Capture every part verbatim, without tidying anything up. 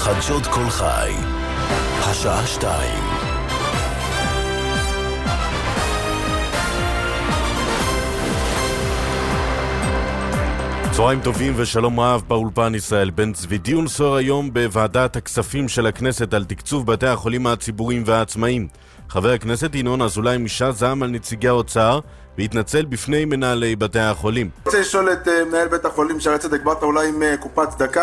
חדשות כל חי, השעה שתיים. צהריים טובים ושלום רב באולפן ישראל בן צבי. דיון סוער היום בוועדת הכספים של הכנסת על תקצוב בתי החולים הציבוריים והעצמאיים. חבר הכנסת ינון אזולאי מש"ס זעם על נציגי האוצר והתנצל בפני מנהלי בתי החולים. אני רוצה לשאול את uh, מנהל בית החולים שערי צדק, באת אולי עם uh, קופת צדקה?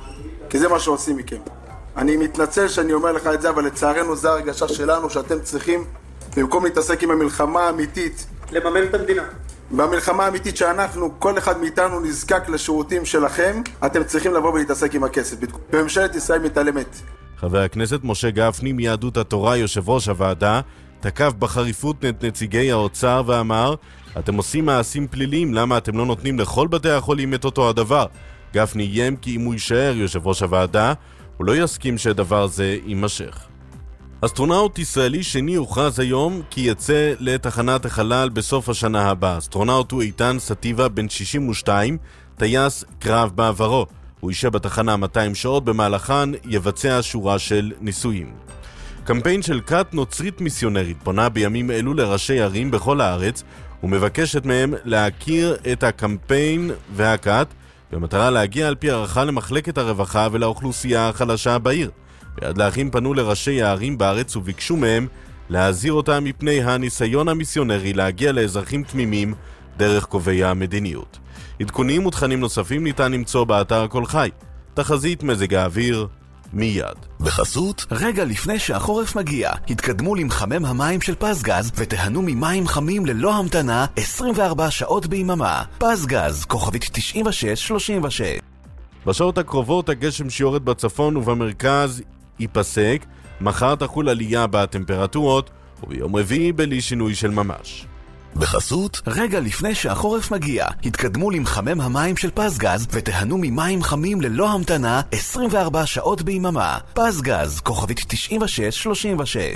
כי זה מה שעושים מכם. אני מתנצל שאני אומר לך את זה, אבל לצערנו זה הרגשה שלנו שאתם צריכים, במקום להתעסק עם המלחמה האמיתית, לממן את המדינה. במלחמה האמיתית שאנחנו, כל אחד מאיתנו נזקק לשירותים שלכם, אתם צריכים לבוא ולהתעסק עם הכסף. בממשלת ישראל מתעלמת. חבר הכנסת משה גפני מיהדות התורה, יושב ראש הוועדה, תקף בחריפות את נציגי האוצר ואמר, אתם עושים מעשים פליליים, למה אתם לא נותנים לכל בתי החולים את אותו הדבר? גפני יים כי אם הוא יישאר יושב ראש הוועדה, הוא לא יסכים שדבר זה יימשך. אסטרונאוט ישראלי שני הוכרז היום כי יצא לתחנת החלל בסוף השנה הבאה. אסטרונאוט הוא איתן סטיבה בן שישים ושתיים, טייס קרב בעברו. הוא יישב בתחנה מאתיים שעות, במהלכן יבצע שורה של ניסויים. קמפיין של כת נוצרית מיסיונרית פונה בימים אלו לראשי ערים בכל הארץ ומבקשת מהם להכיר את הקמפיין והכת במטרה להגיע על פי הערכה למחלקת הרווחה ולאוכלוסייה החלשה בעיר. ביד לאחים פנו לראשי הערים בארץ וביקשו מהם להזהיר אותם מפני הניסיון המיסיונרי להגיע לאזרחים תמימים דרך קובעי המדיניות. עדכונים ותכנים נוספים ניתן למצוא באתר כל חי. תחזית מזג האוויר מיד. בחסות, רגע לפני שהחורף מגיע, התקדמו למחמם המים של פסגז ותהנו ממים חמים ללא המתנה עשרים וארבע שעות ביממה. פסגז, כוכבית תשעים ושש שלושים ושש. בשעות הקרובות הגשם שיורד בצפון ובמרכז ייפסק, מחר תחול עלייה בטמפרטורות וביום רביעי בלי שינוי של ממש. בחסות, רגע לפני שהחורף מגיע, התקדמו למחמם המים של פסגז ותהנו ממים חמים ללא המתנה עשרים וארבע שעות ביממה. פסגז, כוכבית תשעים ושש שלושים ושש.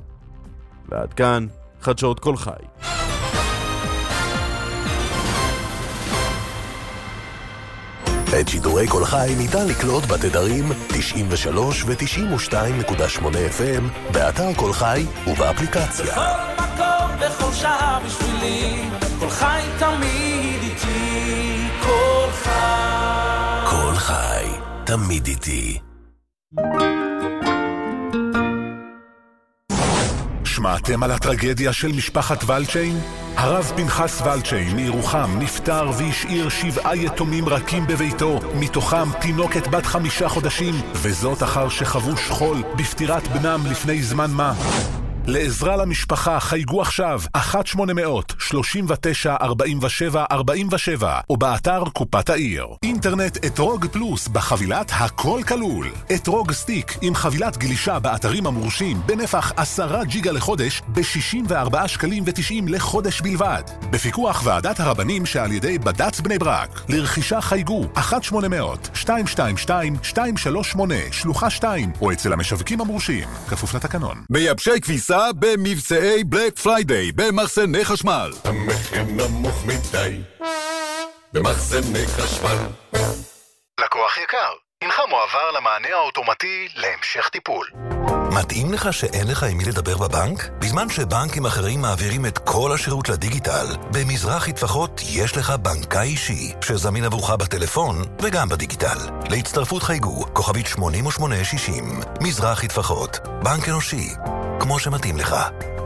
ועד כאן חדשות כל חי. את שידורי כל חי ניתן לקלוט בתדרים תשעים ושלוש ו-תשעים ושתיים נקודה שמונה אף אם באתר כל חי ובאפליקציה. בכל מקום, בכל שעה בשבילי, כל חי תמיד איתי, כל חי. כל חי, תמיד איתי. שמעתם על הטרגדיה של משפחת ולצ'יין? הרב פנחס ולצ'יין מירוחם נפטר והשאיר שבעה יתומים רכים בביתו, מתוכם תינוקת בת חמישה חודשים, וזאת אחר שחוו שכול בפטירת בנם לפני זמן מה. לעזרה למשפחה חייגו עכשיו אחת שמונה מאות שלושים ותשע ארבעים ושבע ארבעים ושבע או באתר קופת העיר. אינטרנט אתרוג פלוס בחבילת הכל כלול. אתרוג סטיק עם חבילת גלישה באתרים המורשים בנפח עשרה ג'יגה לחודש ב-שישים וארבעה שקלים ותשעים לחודש בלבד. בפיקוח ועדת הרבנים שעל ידי בד"ץ בני ברק. לרכישה חייגו אחת שמונה מאות שתיים שתיים שתיים שתיים שלוש שמונה שלוחה שתיים או אצל המשווקים המורשים. כפוף לתקנון. מייבשי כביסה במבצעי בלק פריידיי במחסני חשמל. המחיר נמוך מדי במחסני חשמל. לקוח יקר, הנך מועבר למענה האוטומטי להמשך טיפול. מתאים לך שאין לך עם מי לדבר בבנק? בזמן שבנקים אחרים מעבירים את כל השירות לדיגיטל, במזרחי טפחות יש לך בנקאי אישי, שזמין עבורך בטלפון וגם בדיגיטל. להצטרפות חייגו, כוכבית שמונים ושמונה שישים. מזרחי טפחות, בנק אנושי, כמו שמתאים לך.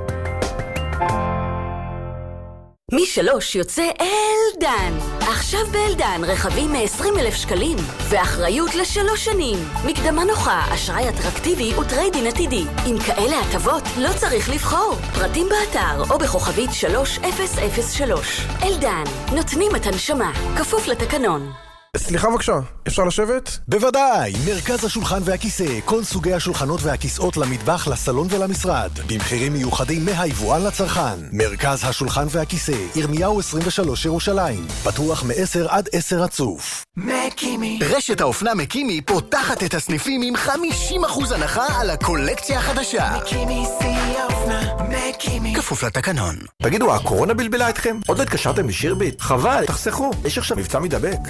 משלוש יוצא אלדן. עכשיו באלדן רכבים מ-עשרים אלף שקלים ואחריות לשלוש שנים. מקדמה נוחה, אשראי אטרקטיבי וטריידין עתידי. עם כאלה הטבות לא צריך לבחור. פרטים באתר או בכוכבית שלוש אפס אפס שלוש. אלדן, נותנים את הנשמה. כפוף לתקנון. סליחה בבקשה, אפשר לשבת? בוודאי, מרכז השולחן והכיסא, כל סוגי השולחנות והכיסאות למטבח, לסלון ולמשרד, במחירים מיוחדים מהיבואן לצרכן. מרכז השולחן והכיסא, ירמיהו עשרים ושלוש ירושלים, פתוח מ-עשר עד עשר רצוף. מקימי. רשת האופנה מקימי פותחת את הסניפים עם חמישים אחוז הנחה על הקולקציה החדשה. מקימי שיא האופנה, מקימי. כפוף לתקנון. תגידו, הקורונה בלבלה אתכם? עוד לא התקשרתם בשירביט? חבל, תחסכו, יש עכשיו מבצע מדבק. עכשיו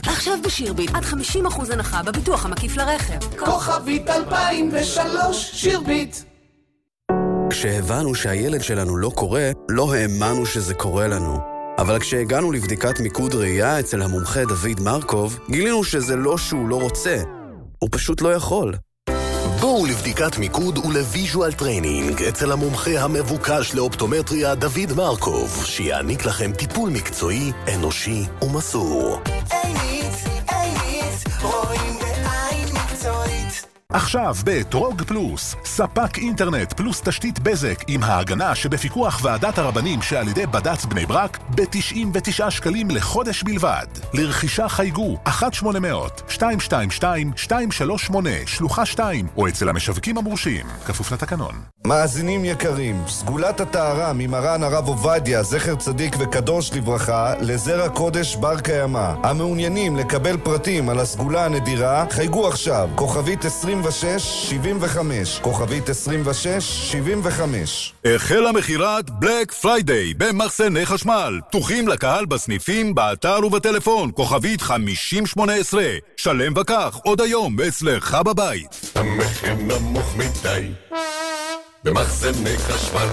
בשירביט עד חמישים אחוז הנחה בביטוח המקיף לרכב. כוכבית אלפיים ושלוש שירביט. כשהבנו שהילד שלנו לא קורא, לא האמנו שזה קורה לנו. אבל כשהגענו לבדיקת מיקוד ראייה אצל המומחה דוד מרקוב, גילינו שזה לא שהוא לא רוצה, הוא פשוט לא יכול. בואו לבדיקת מיקוד ולוויז'ואל טריינינג אצל המומחה המבוקש לאופטומטריה דוד מרקוב, שיעניק לכם טיפול מקצועי, אנושי ומסור. עינית, עינית, רואים בעין מקצועית. עכשיו בטרוג פלוס, ספק אינטרנט פלוס תשתית בזק עם ההגנה שבפיקוח ועדת הרבנים שעל ידי בד"ץ בני ברק ב-תשעים ותשעה שקלים לחודש בלבד. לרכישה חייגו אחת שמונה אפס אפס שתיים שתיים שתיים שתיים שלוש שמונה שלוחה שתיים או אצל המשווקים המורשים, כפוף לתקנון. מאזינים יקרים, סגולת הטהרה ממרן הרב עובדיה, זכר צדיק וקדוש לברכה, לזרע קודש בר קיימא. המעוניינים לקבל פרטים על הסגולה הנדירה, חייגו עכשיו, כוכבית עשרים ושש שבעים וחמש, כוכבית עשרים ושש שבעים וחמש. החלה מכירת בלק פריידיי במחסני חשמל, פתוחים לקהל בסניפים, באתר ובטלפון, כוכבית חמישים שמונה עשרה. שלם וכך, עוד היום אצלך בבית. המחיר נמוך מדי במחסני חשמל.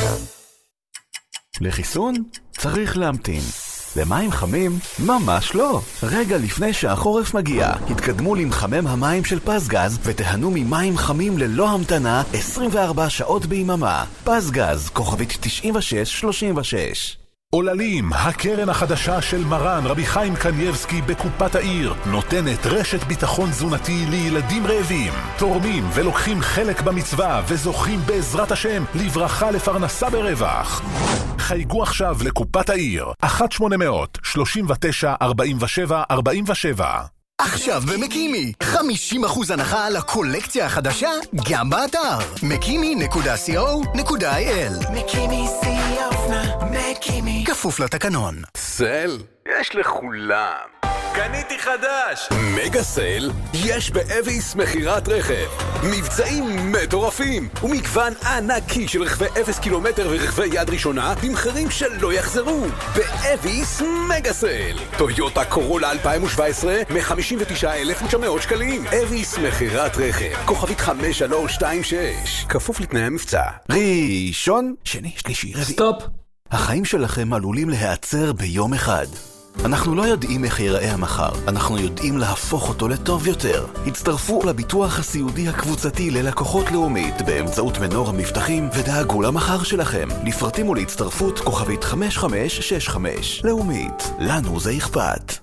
לחיסון צריך להמתין. למים חמים? ממש לא. רגע לפני שהחורף מגיע, התקדמו למחמם המים של פסגז ותהנו ממים חמים ללא המתנה עשרים וארבע שעות ביממה. פסגז, כוכבית תשעים ושש שלושים ושש. עוללים, הקרן החדשה של מרן רבי חיים קנייבסקי בקופת העיר, נותנת רשת ביטחון תזונתי לילדים רעבים. תורמים ולוקחים חלק במצווה וזוכים בעזרת השם לברכה לפרנסה ברווח. חייגו עכשיו לקופת העיר, אחת שמונה אפס אפס שלושים ותשע ארבעים ושבע ארבעים ושבע. עכשיו במקימי, חמישים אחוז הנחה על הקולקציה החדשה, גם באתר מקימי נקודה סי או נקודה איי אל. מקימי שיא האופנה, מקימי. כפוף לתקנון. סל, יש לכולם. קניתי חדש! מגה סל יש באביס מחירת רכב. מבצעים מטורפים ומגוון ענקי של רכבי אפס קילומטר ורכבי יד ראשונה במחירים שלא יחזרו. באביס מגה סל. טויוטה קורולה אלפיים שבע עשרה מ-חמישים ותשעה אלף ותשע מאות שקלים. אביס מחירת רכב. כוכבית חמש שלוש שתיים שש. כפוף לתנאי המבצע. ראשון, שני, שלישי, רביעי. סטופ! החיים שלכם עלולים להיעצר ביום אחד. אנחנו לא יודעים איך ייראה המחר, אנחנו יודעים להפוך אותו לטוב יותר. הצטרפו לביטוח הסיעודי הקבוצתי ללקוחות לאומית באמצעות מנור המבטחים ודאגו למחר שלכם. לפרטים ולהצטרפות כוכבית חמש חמש שש חמש. לאומית, לנו זה אכפת.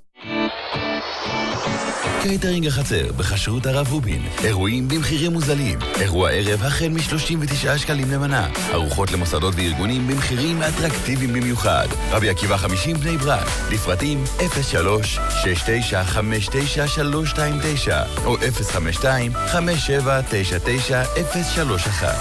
קייטרינג החצר בחשרות הרב רובין, אירועים במחירים מוזלים, אירוע ערב החל מ-שלושים ותשעה שקלים למנה, ארוחות למוסדות וארגונים במחירים אטרקטיביים במיוחד. רבי עקיבא חמישים בני ברק, לפרטים אפס שלוש שש תשע חמש תשע שלוש שתיים תשע או אפס חמש שתיים חמש שבע תשע תשע אפס שלוש אחת.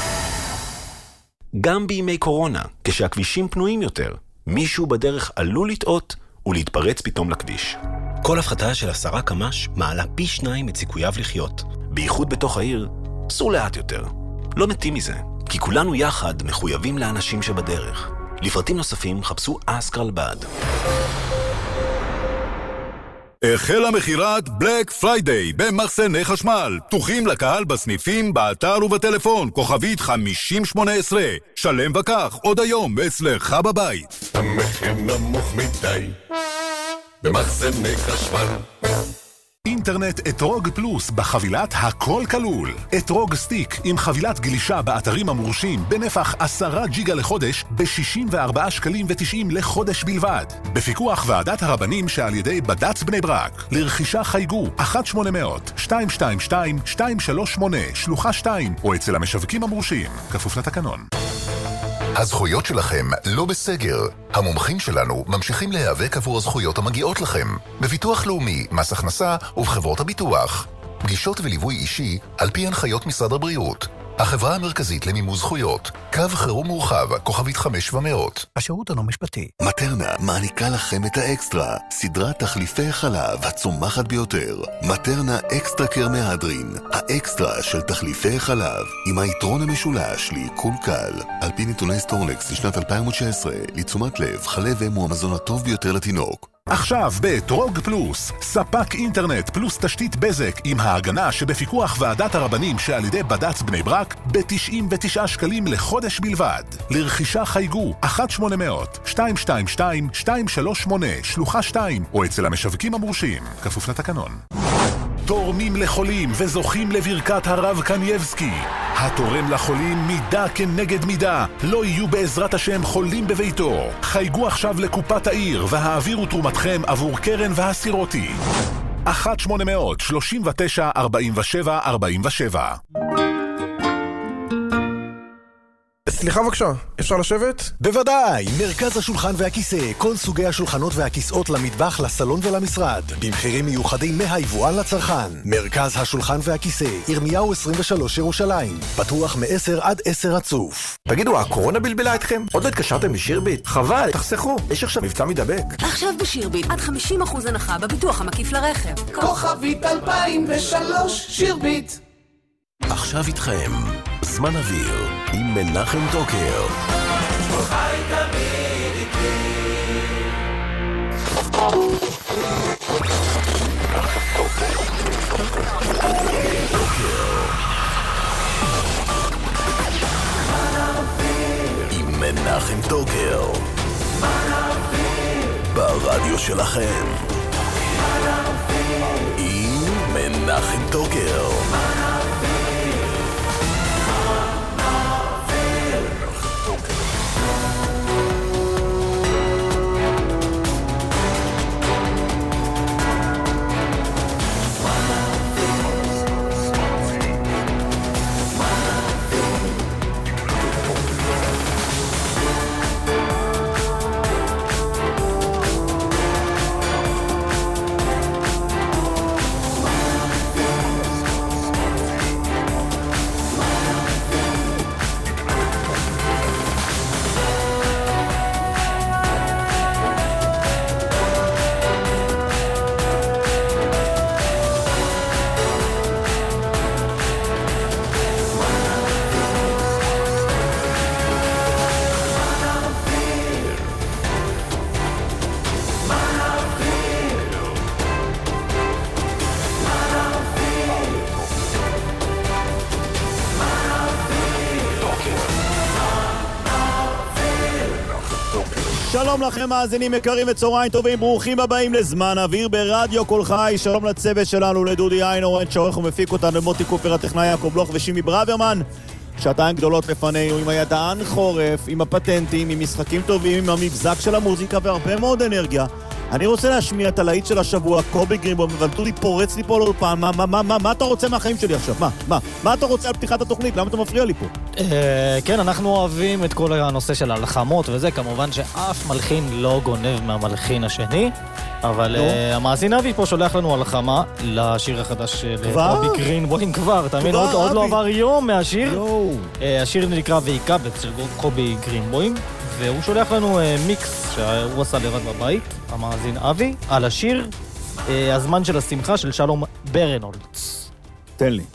גם בימי קורונה, כשהכבישים פנויים יותר, מישהו בדרך עלול לטעות ולהתפרץ פתאום לכביש. כל הפחתה של עשרה קמ"ש מעלה פי שניים את סיכוייו לחיות. בייחוד בתוך העיר, סעו לאט יותר. לא מתים מזה, כי כולנו יחד מחויבים לאנשים שבדרך. לפרטים נוספים חפשו אסקרלבד. החלה מכירת בלק פריידיי במחסני חשמל, פתוחים לקהל בסניפים, באתר ובטלפון, כוכבית חמישים שמונה עשרה. שלם וכך, עוד היום אצלך בבית. המחיר נמוך מדי במחסני חשמל. אינטרנט אתרוג פלוס בחבילת הכל כלול. אתרוג סטיק עם חבילת גלישה באתרים המורשים בנפח עשרה ג'יגה לחודש ב-שישים וארבעה שקלים ותשעים לחודש בלבד. בפיקוח ועדת הרבנים שעל ידי בד"ץ בני ברק. לרכישה חייגו אחת שמונה אפס אפס שתיים שתיים שתיים שתיים שלוש שמונה שלוחה שתיים או אצל המשווקים המורשים, כפוף לתקנון. הזכויות שלכם לא בסגר. המומחים שלנו ממשיכים להיאבק עבור הזכויות המגיעות לכם. בביטוח לאומי, מס הכנסה ובחברות הביטוח. פגישות וליווי אישי על פי הנחיות משרד הבריאות. החברה המרכזית למימוש זכויות. קו חירום מורחב, כוכבית חמש ומאות. השירות הלא משפטי. מטרנה מעניקה לכם את האקסטרה, סדרת תחליפי חלב הצומחת ביותר. מטרנה אקסטרה קר מהדרין, האקסטרה של תחליפי חלב, עם היתרון המשולש לעיכול קל. על פי נתוני סטורנקס לשנת אלפיים ותשע עשרה, לתשומת לב, חלב אם הוא המזון הטוב ביותר לתינוק. עכשיו בטרוג פלוס, ספק אינטרנט פלוס תשתית בזק עם ההגנה שבפיקוח ועדת הרבנים שעל ידי בד"ץ בני ברק ב-תשעים ותשעה שקלים לחודש בלבד. לרכישה חייגו אחת שמונה אפס אפס שתיים שתיים שתיים שתיים שלוש שמונה שלוחה שתיים או אצל המשווקים המורשים, כפוף לתקנון. תורמים לחולים וזוכים לברכת הרב קנייבסקי. התורם לחולים מידה כנגד מידה. לא יהיו בעזרת השם חולים בביתו. חייגו עכשיו לקופת העיר והעבירו תרומתכם עבור קרן והסירותי. אחת שמונה אפס אפס שלושים ותשע ארבעים ושבע ארבעים ושבע. סליחה בבקשה, אפשר לשבת? בוודאי, מרכז השולחן והכיסא, כל סוגי השולחנות והכיסאות למטבח, לסלון ולמשרד, במחירים מיוחדים מהיבואן לצרכן. מרכז השולחן והכיסא, ירמיהו עשרים ושלוש ירושלים, פתוח מ-עשר עד עשר רצוף. תגידו, הקורונה בלבלה אתכם? עוד לא התקשרתם בשירביט? חבל, תחסכו, יש עכשיו מבצע מדבק. עכשיו בשירביט, עד חמישים אחוז הנחה בביטוח המקיף לרכב. כוכבית אלפיים ושלוש שירביט. עכשיו איתכם, זמן אוויר, עם מנחם טוקר. חי תמיד איתי. עם מנחם טוקר. ברדיו שלכם. עם מנחם טוקר. שלום לכם מאזינים יקרים וצהריים טובים, ברוכים הבאים לזמן אוויר ברדיו כל חי. שלום לצוות שלנו, לדודי איינורן שעורך ומפיק אותנו, למוטי קופר הטכנאי יעקב בלוך ושימי ברוורמן. שעתיים גדולות לפנינו עם הידען חורף, עם הפטנטים, עם משחקים טובים, עם המבזק של המוזיקה והרבה מאוד אנרגיה. אני רוצה להשמיע את הלהיט של השבוע, קובי גרינבוים, אבל דודי פורץ לי פה לאולפן. מה, מה, מה, מה, מה אתה רוצה מהחיים שלי עכשיו? מה, מה, מה אתה רוצה על פתיחת התוכנית? למה אתה מפריע לי פה? כן, אנחנו אוהבים את כל הנושא של הלחמות וזה, כמובן שאף מלחין לא גונב מהמלחין השני, אבל המאזין אבי פה שולח לנו הלחמה לשיר החדש של קובי גרינבוים כבר, אתה מבין? עוד לא עבר יום מהשיר. השיר נקרא ויקבץ של קובי גרינבוים, והוא שולח לנו מיקס שהוא עשה לבד בבית, המאזין אבי, על השיר הזמן של השמחה של שלום ברנולדס. תן לי.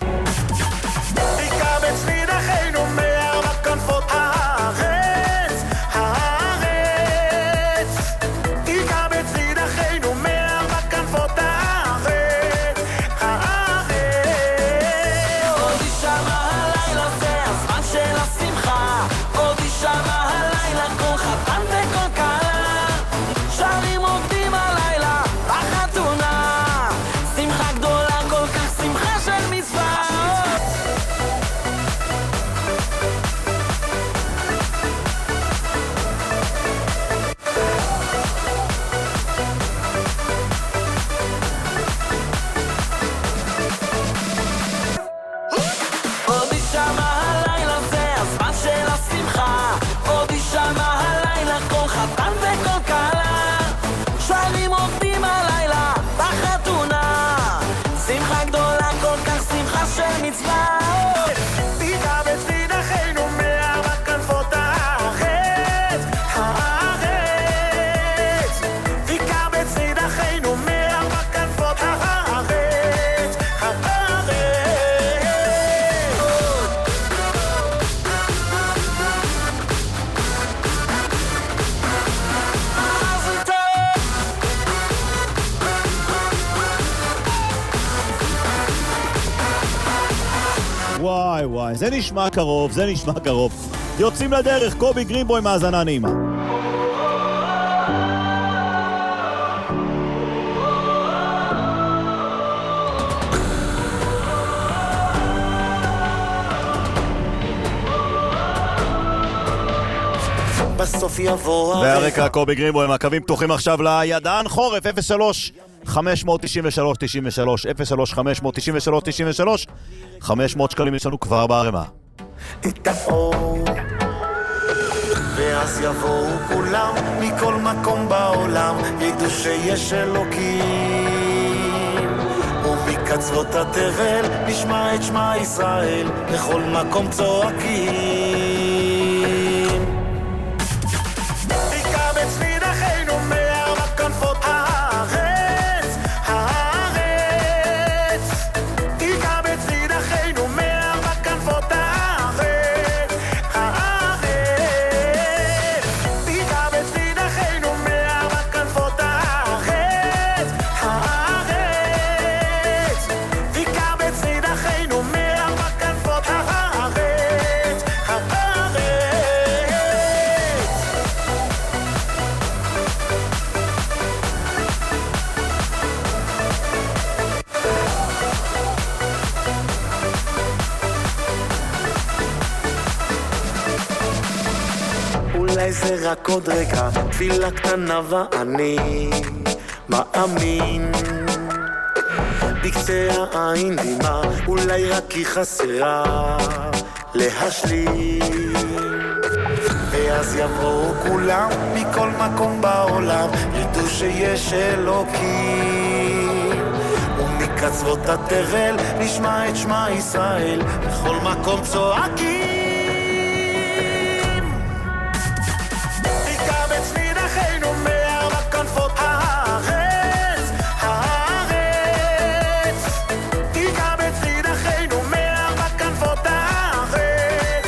שמחה גדולה כל כך, שמחה של מספר. וואי וואי, זה נשמע קרוב, זה נשמע קרוב. יוצאים לדרך, קובי גרינבוי מהאזנה נעימה. בסוף יבוא והרקע קובי גרינבוי, הקווים פתוחים עכשיו לידען חורף, אפס שלוש חמש תשע שלוש תשע שלוש אפס שלוש חמש תשע שלוש תשע שלוש. חמש מאות שקלים יש לנו כבר בערימה. את האור ואז יבואו כולם מכל מקום בעולם, ידעו שיש אלוקים, ומקצוות התבל נשמע את שמע ישראל, לכל מקום צועקים. תקבץ נידחינו מארבע כנפות הארץ, הארץ. תקבץ נידחינו מארבע כנפות הארץ, הארץ. תקבץ נידחינו מארבע כנפות הארץ, הארץ. תקבץ נידחינו מארבע כנפות הארץ, הארץ. אולי זה רק עוד רגע, תפילה קטנה ואני מאמין. בקצה העין דימה, אולי רק היא חסרה להשלים. ואז יבואו כולם מכל מקום בעולם, ידעו שיש אלוקים, ומקצוות התבל נשמע את שמע ישראל, בכל מקום צועקים. תקבץ נידחינו מארבע כנפות הארץ, הארץ. תקבץ נידחינו מארבע כנפות הארץ,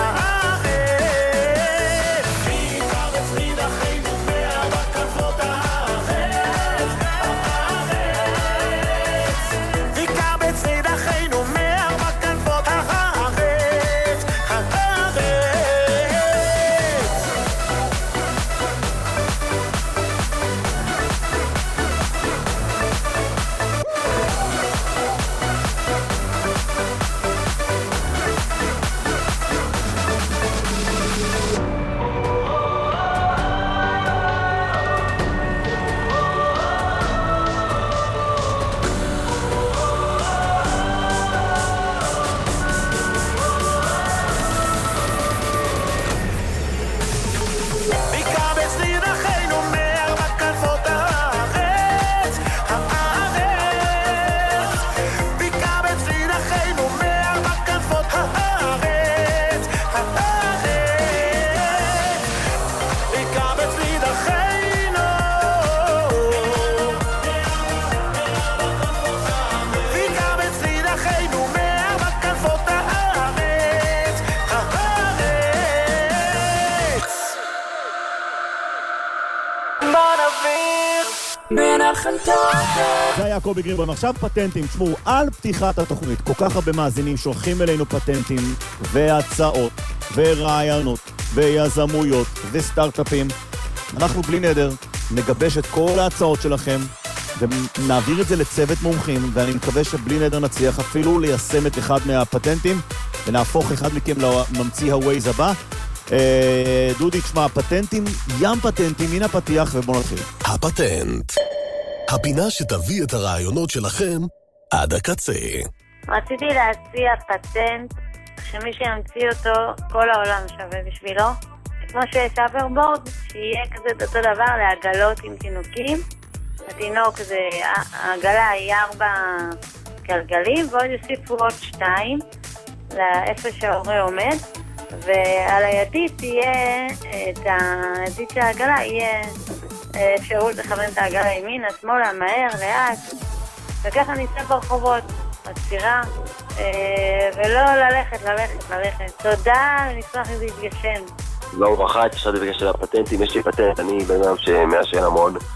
הארץ. תקבץ נידחינו מארבע כנפות הארץ, הארץ. תקבץ נידחינו מארבע כנפות הארץ, הארץ. תקבץ נידחינו מארבע כנפות הארץ, הארץ. תקבץ נידחינו מארבע כנפות הארץ, הארץ. תקבץ נידחינו. תקבץ נידחינו מארבע כנפות הארץ, הארץ. בוא נביר בין החלטות. זה היה קובי גרינבוי. עכשיו פטנטים, תשמעו, על פתיחת התוכנית כל כך הרבה מאזינים שולחים אלינו פטנטים והצעות ורעיונות ויזמויות וסטארט-אפים. אנחנו בלי נדר נגבש את כל ההצעות שלכם ונעביר את זה לצוות מומחים, ואני מקווה שבלי נדר נצליח אפילו ליישם את אחד מהפטנטים ונהפוך אחד מכם לממציא הווייז הבא. אה, דודי, תשמע, פטנטים, ים פטנטים, הנה הפתיח ובוא נתחיל. הפטנט, הפינה שתביא את הרעיונות שלכם עד הקצה. רציתי להציע פטנט שמי שימציא אותו כל העולם שווה בשבילו, כמו שיש אברבורד, שיהיה כזה אותו דבר לעגלות עם תינוקים. התינוק זה, העגלה היא ארבע גלגלים ועוד יוסיפו עוד שתיים לאיפה שההורה עומד, ועל הידית תהיה, את הידית של העגלה יהיה אפשרות לכוון את העגלה ימינה, שמאלה, מהר, לאט, וככה ניסה ברחובות, עצירה, ולא ללכת, ללכת, ללכת. תודה, נשמח אם זה יתגשם. לא וברכה, התשעתי בקשר לפטנטים, יש לי פטנט, אני בן אדם שמאשר המון,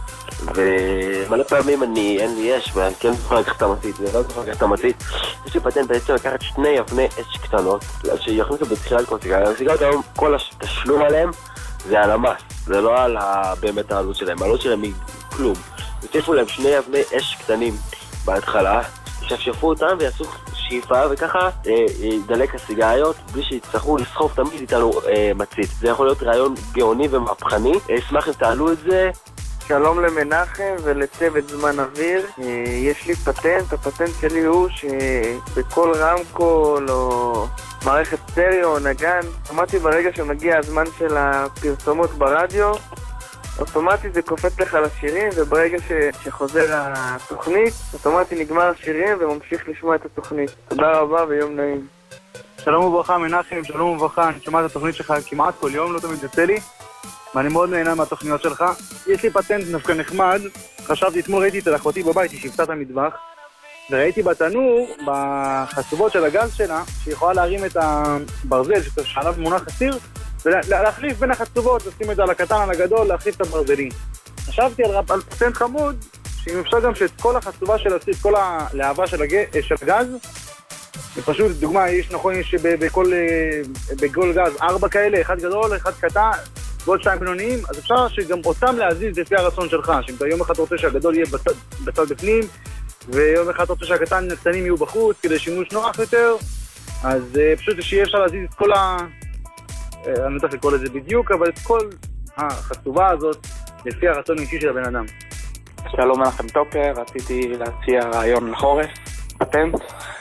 ומלא פעמים אני, אין לי יש, ואני כן זוכר לקחת את המצית, ולא זוכר לקחת את המצית. יש לי פטנט בעצם לקחת שני אבני אש קטנות, שיכניסו בתחילת כל סיגריה. הסיגריות היום, כל התשלום עליהם זה על המס, זה לא על באמת העלות שלהם, העלות שלהם היא כלום. יוסיפו להם שני אבני אש קטנים בהתחלה, שפשפו אותם ויעשו שאיפה, וככה ידלק הסיגריות בלי שיצטרכו לסחוף תמיד איתנו אה, מצית. זה יכול להיות רעיון גאוני ומהפכני. אשמח אם תעלו את זה. שלום למנחם ולצוות זמן אוויר. יש לי פטנט, הפטנט שלי הוא שבכל רמקול או מערכת סטריאו או נגן, שמעתי ברגע שמגיע הזמן של הפרסומות ברדיו, אוטומטית זה קופץ לך לשירים, וברגע ש... שחוזר התוכנית, אוטומטית נגמר השירים וממשיך לשמוע את התוכנית. תודה רבה ויום נעים. שלום וברכה מנחם, שלום וברכה, אני שומע את התוכנית שלך כמעט כל יום, לא תמיד יוצא לי, ואני מאוד נהנה מהתוכניות שלך. יש לי פטנט דווקא נחמד, חשבתי, אתמול ראיתי את אחותי בבית, היא שיפצה את המטבח, וראיתי בתנור, בחצובות של הגז שלה, שהיא יכולה להרים את הברזל שעליו מונח הסיר, ולהחליף בין החצובות, לשים את זה על הקטן, על הגדול, להחליף את הברזלים. חשבתי על, על פטנט חמוד, שאם אפשר גם שאת כל החצובה של הסיר, כל הלהבה של, הג... של הגז, ופשוט, דוגמה, יש נכון, יש בכל, בכל גז ארבע כאלה, אחד גדול, אחד קטן, ועוד שתיים בינוניים, אז אפשר שגם אותם להזיז לפי הרצון שלך, שאם אתה יום אחד רוצה שהגדול יהיה בצד, בצד בפנים, ויום אחד רוצה שהקטן הקטנים יהיו בחוץ, כדי שימוש נוח יותר, אז פשוט שיהיה אפשר להזיז את כל ה... אני לא צריך לקרוא לזה בדיוק, אבל את כל החצובה הזאת לפי הרצון האישי של הבן אדם. שלום לכם טופר, רציתי להציע רעיון לחורף, פטנט,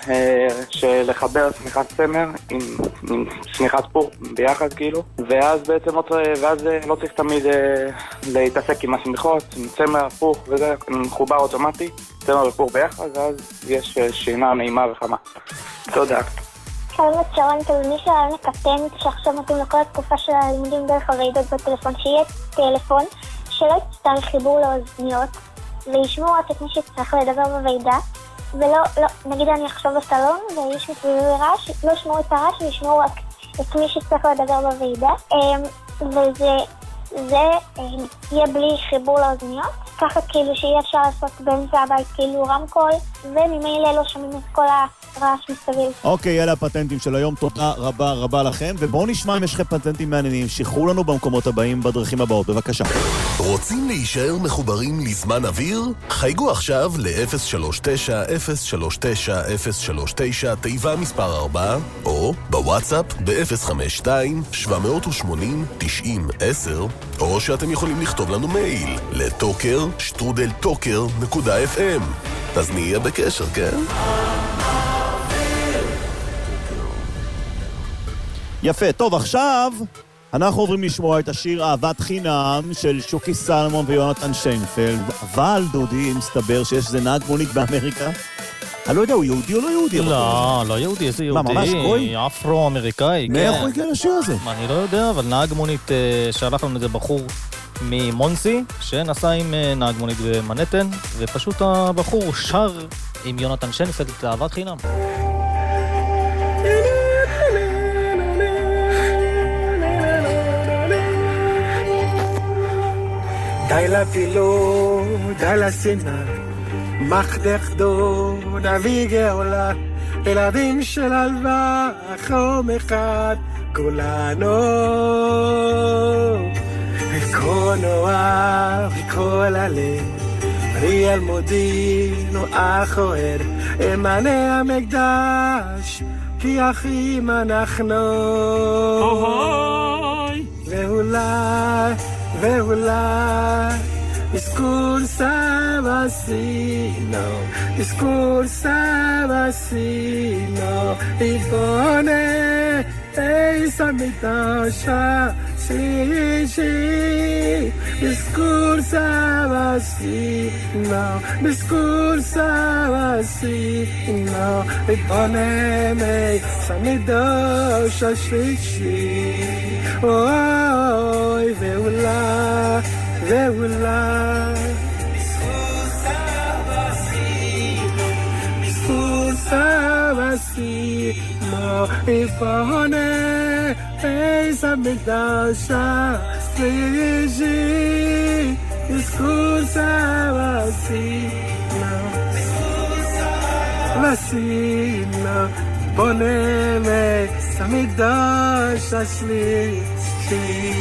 שלחבר שמיכת צמר עם, עם שמיכת פור ביחד כאילו, ואז בעצם לא, ואז לא צריך תמיד להתעסק עם השמיכות, עם צמר, פור וזה מחובר אוטומטי, צמר ופור ביחד, ואז יש שינה נעימה וחמה. תודה. שלום את שרון, תלמי שלנו פטנט שעכשיו נותנים לכל התקופה של הלימודים דרך הוועידות בטלפון, שיהיה טלפון שלא יצטרך חיבור לאוזניות וישמעו רק את מי שצריך לדבר בוועידה, ולא, לא, נגיד אני עכשיו בסלון ויש מסביבי רעש, לא ישמעו את הרעש וישמעו רק את מי שצריך לדבר בוועידה, וזה זה יהיה בלי חיבור לאוזניות, ככה כאילו שיהיה אפשר לעשות באמצע הבית כאילו רמקול, וממילא לא שומעים את כל הרעש מסביב. אוקיי, אלה הפטנטים של היום, תודה רבה רבה לכם, ובואו נשמע אם יש לכם פטנטים מעניינים, שחררו לנו במקומות הבאים בדרכים הבאות, בבקשה. רוצים להישאר מחוברים לזמן אוויר? חייגו עכשיו ל-אפס שלוש תשע אפס שלוש תשע אפס שלוש תשע תיבה מספר ארבע, או בוואטסאפ ב-אפס חמש שתיים שבע שמונים תשעים עשר, או שאתם יכולים לכתוב לנו מייל לטוקר שטרודל טוקר נקודה אף אם. אז נהיה בקשר, כן? יפה, טוב, עכשיו אנחנו עוברים לשמוע את השיר אהבת חינם של שוקי סלמון ויונתן שיינפלד, אבל דודי, מסתבר שיש זה נהג מונית באמריקה. אני לא יודע, הוא יהודי או לא יהודי? לא, לא יהודי, איזה יהודי? מה, ממש גוי? אפרו-אמריקאי, כן. מאיך הוא הגיע לשיר הזה? אני לא יודע, אבל נהג מונית שלח לנו איזה בחור ממונסי, שנסע עם נהג מונית במנהטן, ופשוט הבחור שר עם יונתן שיינפלד את אהבת חינם. די לפילו, די לשנאה, מחדך דו, נביא גאולה, ילדים של הלווה, חום אחד, כולנו. וכל נוער, וכל הלב, ריאל מודיעין או אח אוהד, אמנה המקדש, כי אחים אנחנו. ואולי, ואולי, discursa vacino, discursa vacino, y pone esa mitosha, sí, sí, discursa vacino, discursa vacino, y pone esa mitosha, sí, sí, oh, y veula, veula. Vacino y pone esa medalla, sí, Discursa vacina, vacina, poneme המקדש השלישי.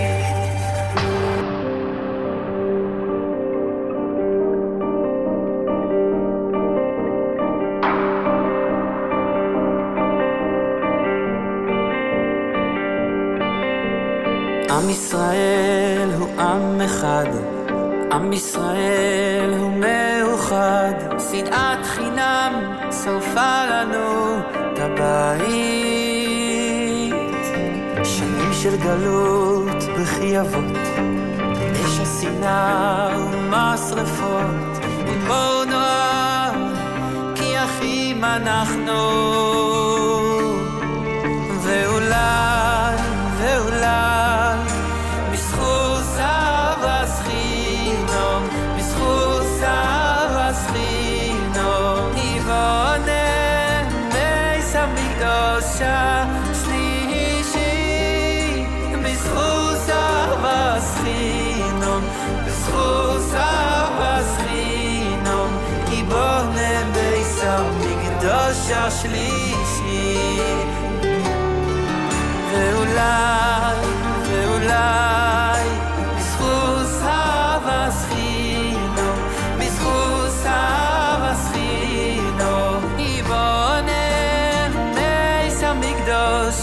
עם ישראל הוא עם אחד, עם ישראל הוא מאוחד, שנאת חינם שרפה לנו את הבית, שנים של גלות בחייבות, אש השנאה ומשרפות, ובואו נאהב כי אחים אנחנו, ואולי ואולי בזכות אהבת חינם, בזכות אהבת חינם ייבנה בית המקדש השלישי, בזכות אהבת חינם, בזכות אהבת חינם ייבנה בית המקדש השלישי. ואולי, ואולי בזכות אהבת חינם, בזכות אהבת חינם ייבנה בית המקדש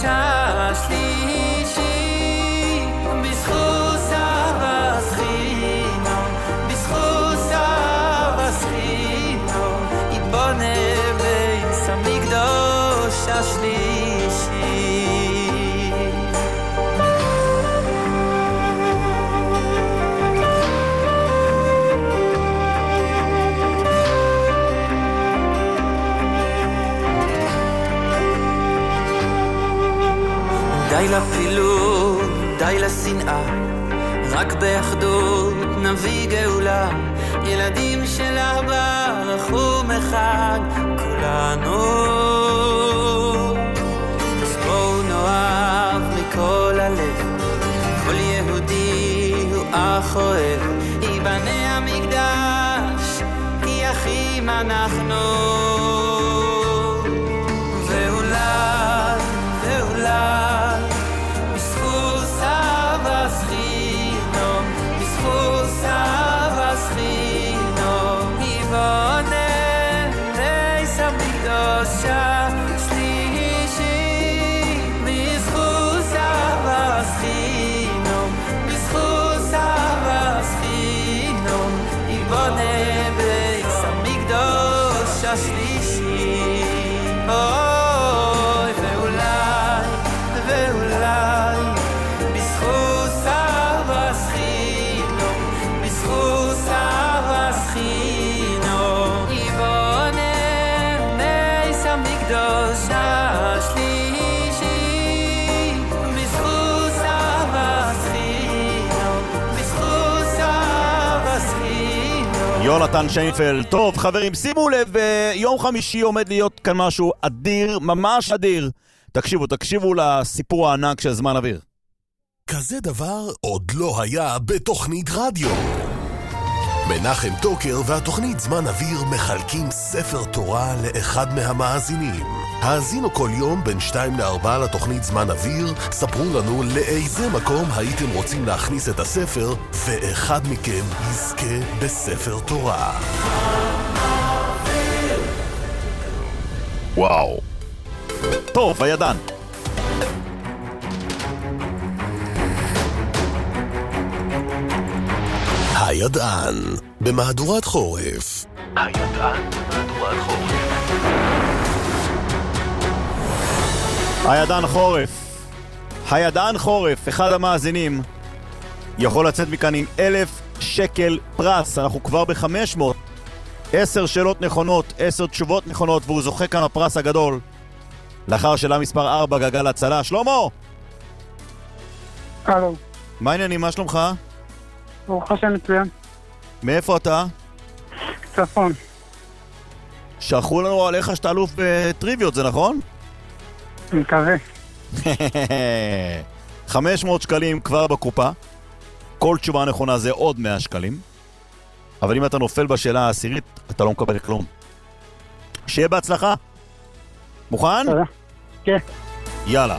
השלישי, בזכות אהבת חינם, בזכות אהבת חינם ייבנה בית המקדש השלישי. די לפילוג, די לשנאה, רק באחדות נביא גאולה. ילדים של אבא רחום אחד כולנו, אז בואו נאהב מכל הלב, כל יהודי הוא אח אוהב, ייבנה המקדש כי אחים אנחנו. ואולי, ואולי בזכות אהבת חינם, בזכות אהבת חינם ייבנה בית המקדש השלישי, בזכות אהבת חינם, בזכות אהבת חינם ייבנה בית המקדש השלישי. אוי ואולי, ואולי בזכות אהבת חינם, בזכות אהבת חינם ייבנה בית המקדש השלישי, בזכות אהבת חינם, בזכות אהבת חינם. יונתן שיינפלד. טוב חברים, שימו לב, יום חמישי עומד להיות כאן משהו אדיר, ממש אדיר. תקשיבו, תקשיבו לסיפור הענק של זמן אוויר. כזה דבר עוד לא היה בתוכנית רדיו. מנחם טוקר והתוכנית זמן אוויר מחלקים ספר תורה לאחד מהמאזינים. האזינו כל יום בין שתיים לארבע לתוכנית זמן אוויר, ספרו לנו לאיזה מקום הייתם רוצים להכניס את הספר, ואחד מכם יזכה בספר תורה. וואו. טוב, הידן. הידען במהדורת חורף. הידען במהדורת חורף. הידען חורף. הידען חורף, אחד המאזינים, יכול לצאת מכאן עם אלף שקל פרס. אנחנו כבר בחמש מאות. עשר שאלות נכונות, עשר תשובות נכונות, והוא זוכה כאן הפרס הגדול. לאחר שאלה מספר ארבע, גלגל הצלה. שלמה! הלו. מה העניינים, מה שלומך? ברוך השם מצוין. מאיפה אתה? צפון. שלחו לנו עליך שאתה אלוף בטריוויות, זה נכון? אני מקווה. חמש מאות שקלים כבר בקופה. כל תשובה נכונה זה עוד מאה שקלים. אבל אם אתה נופל בשאלה העשירית, אתה לא מקבל כלום. שיהיה בהצלחה. מוכן? כן. יאללה.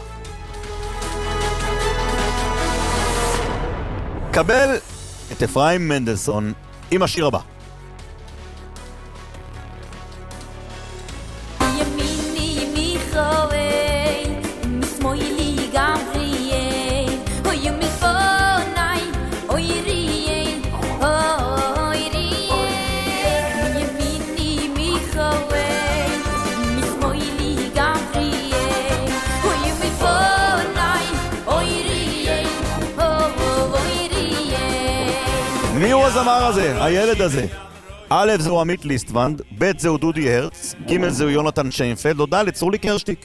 קבל את אפרים מנדלסון עם השיר הבא. מי הוא הזמר הזה? הילד הזה. א' זהו עמית ליסטוונד, ב' זהו דודי הרץ, ג' זהו יונתן שיינפלד, או ד' צרוליק הרשטיק.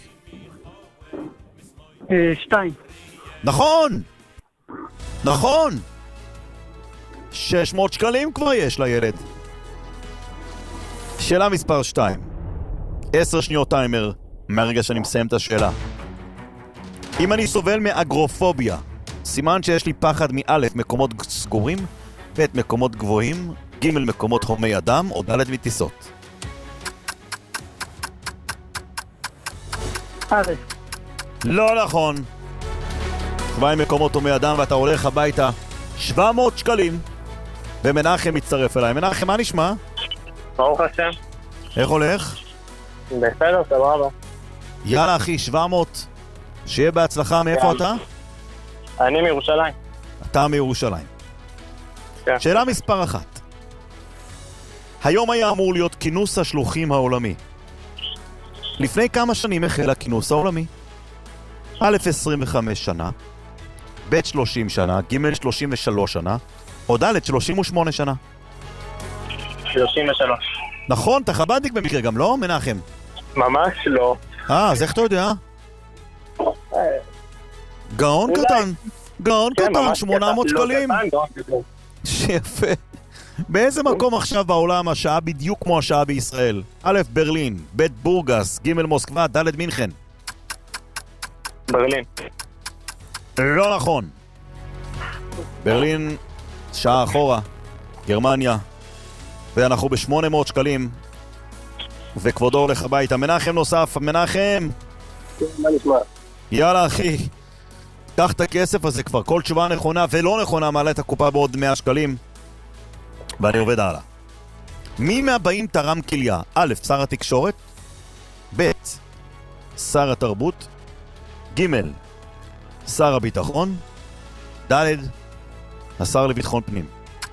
שתיים. נכון! נכון! שש מאות שקלים כבר יש לילד. שאלה מספר שתיים. עשר שניות טיימר מהרגע שאני מסיים את השאלה. אם אני סובל מאגרופוביה, סימן שיש לי פחד מאלף מקומות סגורים, ב' מקומות גבוהים, ג' מקומות הומי אדם, או ד' מטיסות. א'. לא נכון. שבעים מקומות הומי אדם ואתה הולך הביתה. שבע מאות שקלים. ומנחם מצטרף אליי. מנחם, מה נשמע? ברוך השם. איך הולך? בסדר, סבבה. יאללה אחי, שבע מאות. שיהיה בהצלחה. מאיפה אתה? אני מירושלים. אתה מירושלים. שאלה מספר אחת. היום היה אמור להיות כינוס השלוחים העולמי. לפני כמה שנים החל הכינוס העולמי? א' עשרים וחמש שנה, ב' שלושים שנה, ג' שלושים ושלוש שנה, או ד' שלושים ושמונה שנה. שלושים ושלוש. נכון, אתה חב"דניק במקרה גם, לא, מנחם? ממש לא. אה, אז איך אתה יודע? גאון קטן. גאון קטן, שמונה מאות שקלים. שיפה. באיזה מקום עכשיו בעולם השעה בדיוק כמו השעה בישראל? א' ברלין, ב' בורגס, ג' מוסקבה, ד' מינכן. ברלין. לא נכון. ברלין שעה אחורה, גרמניה. ואנחנו ב-שמונה מאות שקלים. וכבודו הולך הביתה. מנחם נוסף, מנחם. מה נשמע? יאללה אחי. קח את הכסף הזה כבר, כל תשובה נכונה ולא נכונה מעלה את הקופה בעוד מאה שקלים. ואני עובד הלאה. מי מהבאים תרם כליה? א', שר התקשורת, ב', שר התרבות, ג', שר הביטחון, ד', השר לביטחון פנים.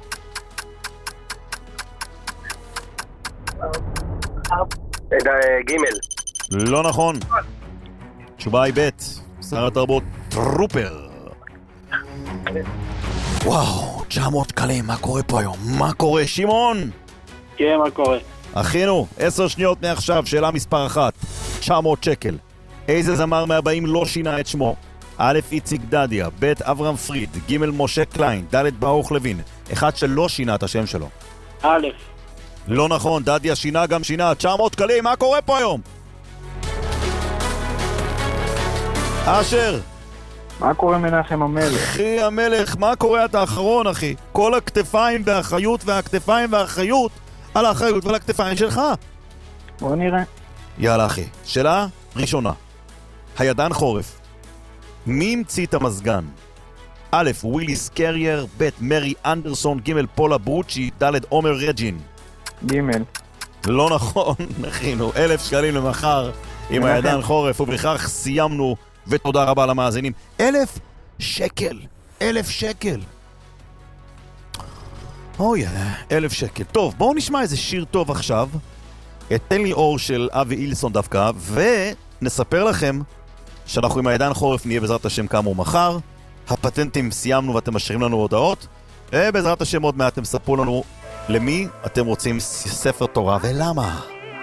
ג'. לא נכון. תשובה היא ב', שר התרבות טרופר. וואו, תשע מאות שקלים, מה קורה פה היום? מה קורה, שמעון? כן, מה קורה? אחינו, עשר שניות מעכשיו, שאלה מספר אחת. תשע מאות שקל. איזה זמר מהבאים לא שינה את שמו? א', איציק דדיה, ב', אברהם פריד, ג', משה קליין, ד', ברוך לוין. אחד שלא שינה את השם שלו. א'. לא נכון, דדיה שינה גם שינה. תשע מאות שקלים, מה קורה פה היום? אשר. מה קורה מנחם המלך? אחי המלך, מה קורה? אתה האחרון אחי. כל הכתפיים והאחריות והכתפיים והאחריות על האחריות ועל הכתפיים שלך. בוא נראה. יאללה אחי, שאלה ראשונה. הידן חורף. מי המציא את המזגן? א', וויליס קרייר, ב', מרי אנדרסון, ג', פולה ברוצ'י, ד', עומר רג'ין. ג'. לא נכון, אחינו. אלף שקלים למחר עם הידן חורף, ובכך סיימנו. ותודה רבה למאזינים. אלף שקל. אלף שקל. אוי, אלף שקל. טוב, בואו נשמע איזה שיר טוב עכשיו. את תן לי אור של אבי אילסון דווקא, ונספר לכם שאנחנו עם הידן חורף נהיה בעזרת השם כאמור מחר. הפטנטים סיימנו ואתם משאירים לנו הודעות. ובעזרת השם עוד מעט אתם ספרו לנו למי אתם רוצים ספר תורה ולמה.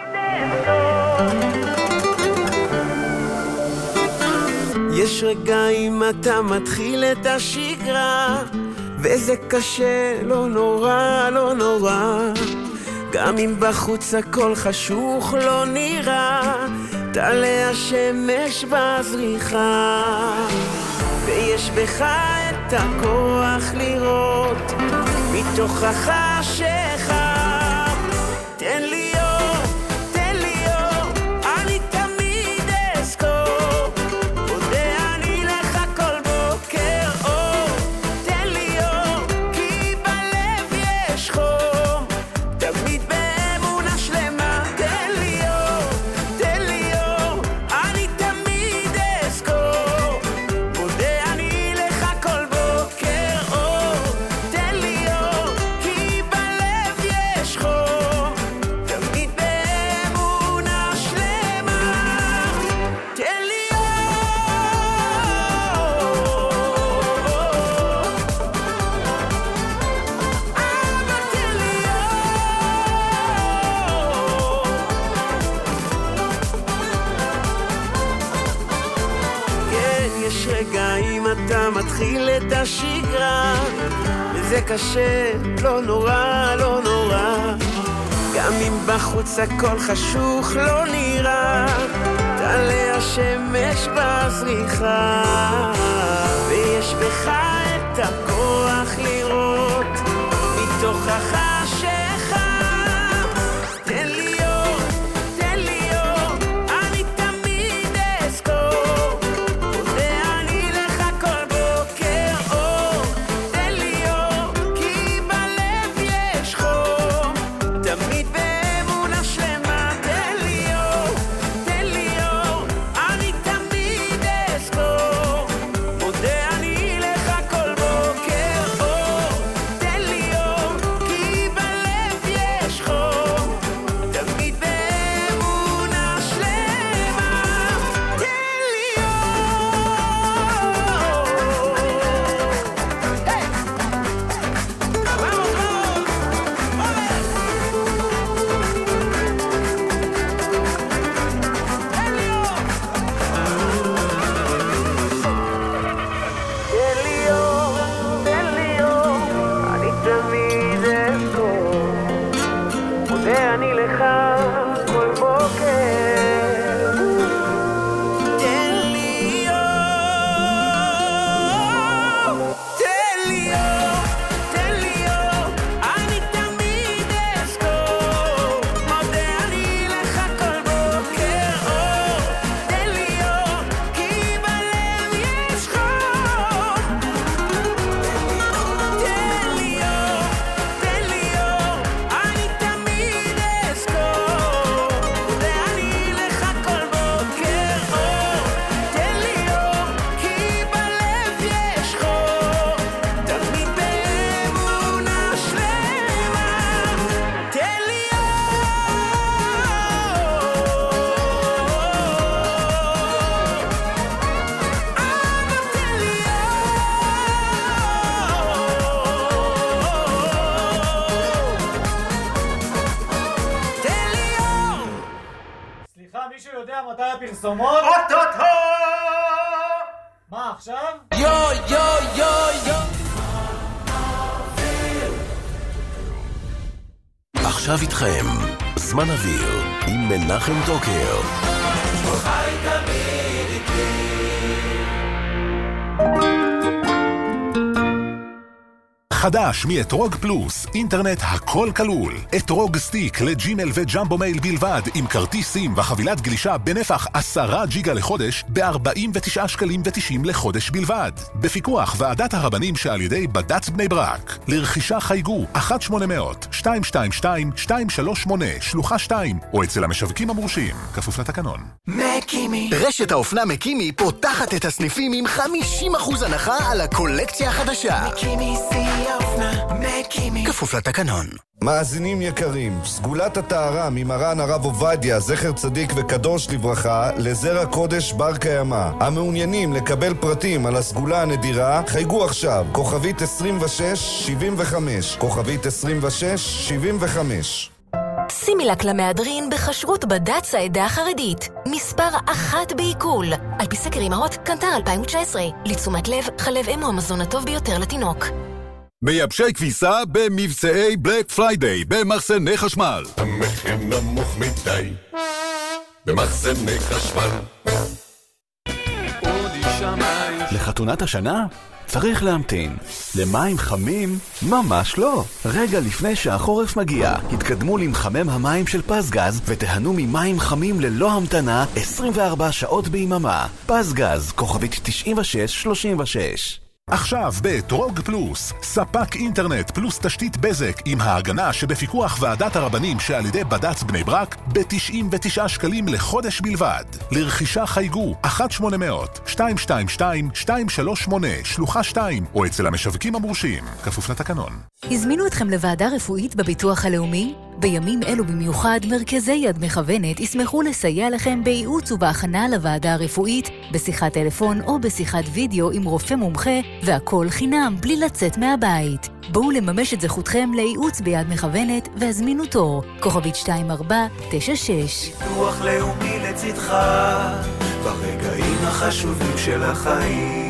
יש רגעים אתה מתחיל את השגרה וזה קשה, לא נורא, לא נורא. גם אם בחוץ הכל חשוך לא נראה, תעלה השמש בזריחה ויש בך את את הכוח לראות מתוך החשיכה. תן לי אור, תן לי אור, אני תמיד אזכור, מודה אני לך כל בוקר. אור, תן לי אור, כי בלב יש חום, תמיד באמונה שלמה. תן לי אור, תן לי אור, אני תמיד אזכור, מודה אני לך כל בוקר. אור, תן לי אור, כי בלב יש חום, תמיד באמונה שלמה. תן לי כן, יש רגעים אתה מתחיל את השגרה, וזה קשה, לא נורא, לא נורא. גם אם בחוץ הכל חשוך לא נראה, תעלה השמש בזריחה, ויש בך את הכוח לראות מתוך החשיכה. תן לי אור, תן לי אור, אני תמיד אזכור, מודה אני לך כל בוקר. אור, תן לי אור, כי בלב יש חום, תמיד באמונה שלמה. תן לי אור, תן לי אור, אני תמיד אזכור, מודה אני לך כל בוקר. אור, תן לי אור, כי בלב יש חום, תמיד באמונה שלמה. תן לי תן לי אור, תן לי אור, אני תמיד אזכור, מודה אני לך כל בוקר. תן לי אור, תן לי אור, תן לי אור, אני תמיד אזכור, מודה אני לך כל בוקר. אור, תן לי אור, כי בלב יש חום, תן לי אור, תן לי אור, אני תמיד אזכור, מודה אני לך כל בוקר. אור, תן לי אור, כי בלב יש חום, תמיד באמונה שלמה. תן לי סליחה, מישהו יודע מתי הפרסומות? אוטוטו! מה עכשיו? יו יו יו יו. עכשיו איתכם, זמן אוויר, עם מנחם דוקר. חי תמיד איתי. חדש מאתרוג פלוס, אינטרנט הכל כלול. אתרוג סטיק לג'ימל וג'מבו מייל בלבד, עם כרטיסים וחבילת גלישה בנפח עשרה ג'יגה לחודש, ב-ארבעים ותשעה שקלים ותשעים לחודש בלבד. בפיקוח ועדת הרבנים שעל ידי בד"ץ בני ברק. לרכישה חייגו אחת שמונה אפס אפס שתיים שתיים שתיים שתיים שלוש שמונה שלוחה שתיים, או אצל המשווקים המורשים, כפוף לתקנון. מקימי. רשת האופנה מקימי פותחת את הסניפים עם חמישים אחוז הנחה על הקולקציה החדשה. מקימי שיא האופנה, מקימי. כפוף לתקנון. מאזינים יקרים, סגולת הטהרה ממרן הרב עובדיה, זכר צדיק וקדוש לברכה, לזרע קודש בר קיימא. המעוניינים לקבל פרטים על הסגולה הנדירה, חייגו עכשיו, כוכבית עשרים ושש שבעים וחמש, כוכבית עשרים ושש שבעים וחמש. סימילק למהדרין בחשרות בד"ץ העדה החרדית. מספר אחת בעיכול. על פי סקר אימהות, קנטר אלפיים תשע עשרה. לתשומת לב, חלב אם הוא המזון הטוב ביותר לתינוק. מייבשי כביסה במבצעי בלק פריידיי במחסני חשמל. המחיר נמוך מדי במחסני חשמל. לחתונת השנה? צריך להמתין. למים חמים? ממש לא. רגע לפני שהחורף מגיע, התקדמו למחמם המים של פזגז ותיהנו ממים חמים ללא המתנה עשרים וארבע שעות ביממה. פזגז, כוכבית תשעים ושש שלושים ושש. עכשיו בטרוג פלוס, ספק אינטרנט פלוס תשתית בזק עם ההגנה שבפיקוח ועדת הרבנים שעל ידי בד"ץ בני ברק ב-תשעים ותשעה שקלים לחודש בלבד. לרכישה חייגו אחת שמונה אפס אפס שתיים שתיים שתיים שתיים שלוש שמונה שלוחה שתיים או אצל המשווקים המורשים, כפוף לתקנון. הזמינו אתכם לוועדה רפואית בביטוח הלאומי? בימים אלו במיוחד מרכזי יד מכוונת ישמחו לסייע לכם בייעוץ ובהכנה לוועדה הרפואית בשיחת טלפון או בשיחת וידאו עם רופא מומחה, והכל חינם בלי לצאת מהבית. בואו לממש את זכותכם לייעוץ ביד מכוונת והזמינו תור כוכבית שתיים ארבע תשע שש. ביטוח לאומי לצדך ברגעים החשובים של החיים.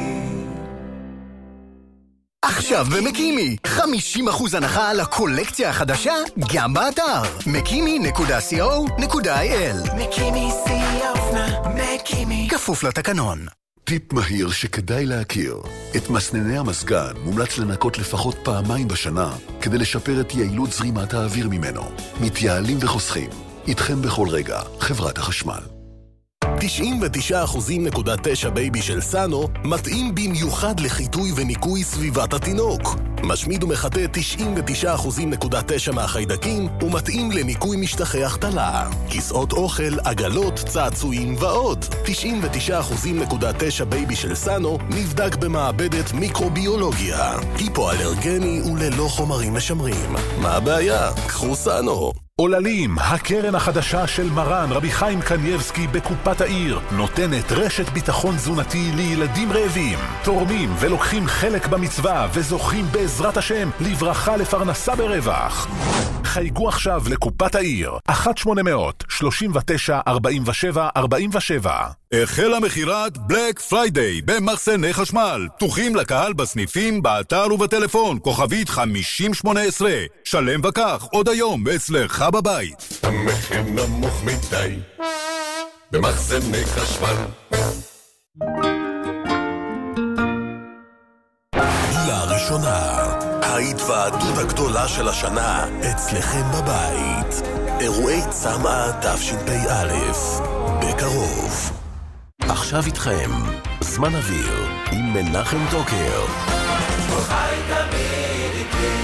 עכשיו במקימי, חמישים אחוז הנחה על הקולקציה החדשה, גם באתר מקימי נקודה סי או נקודה איי אל. מקימי שיא האופנה, מקימי. כפוף לתקנון. טיפ מהיר שכדאי להכיר. את מסנני המזגן מומלץ לנקות לפחות פעמיים בשנה כדי לשפר את יעילות זרימת האוויר ממנו. מתייעלים וחוסכים. איתכם בכל רגע, חברת החשמל. תשעים ותשעה נקודה תשע בייבי של סאנו מתאים במיוחד לחיטוי וניקוי סביבת התינוק. משמיד ומחטא תשעים ותשעה נקודה תשע מהחיידקים ומתאים לניקוי משטחי החתלה, כיסאות אוכל, עגלות, צעצועים ועוד. תשעים ותשעה נקודה תשע בייבי של סאנו נבדק במעבדת מיקרוביולוגיה, היפואלרגני וללא חומרים משמרים. מה הבעיה? קחו סאנו. עוללים, הקרן החדשה של מרן רבי חיים קנייבסקי בקופת העיר, נותנת רשת ביטחון תזונתי לילדים רעבים. תורמים ולוקחים חלק במצווה וזוכים בעזרת השם לברכה לפרנסה ברווח. חייגו עכשיו לקופת העיר, אחת שמונה אפס אפס שלושים ותשע ארבעים ושבע ארבעים ושבע. החלה מחירת בלק פריידיי במחסני חשמל. פתוחים לקהל בסניפים, באתר ובטלפון, כוכבית חמישים שמונה עשרה. שלם וכך, עוד היום אצלך בבית. המחיר נמוך מדי במחסני חשמל. לראשונה, ההתוועדות הגדולה של השנה אצלכם בבית. אירועי צמאה תשפ"א בקרוב. עכשיו איתכם, זמן אוויר עם מנחם טוקר. חי תמיד איתי.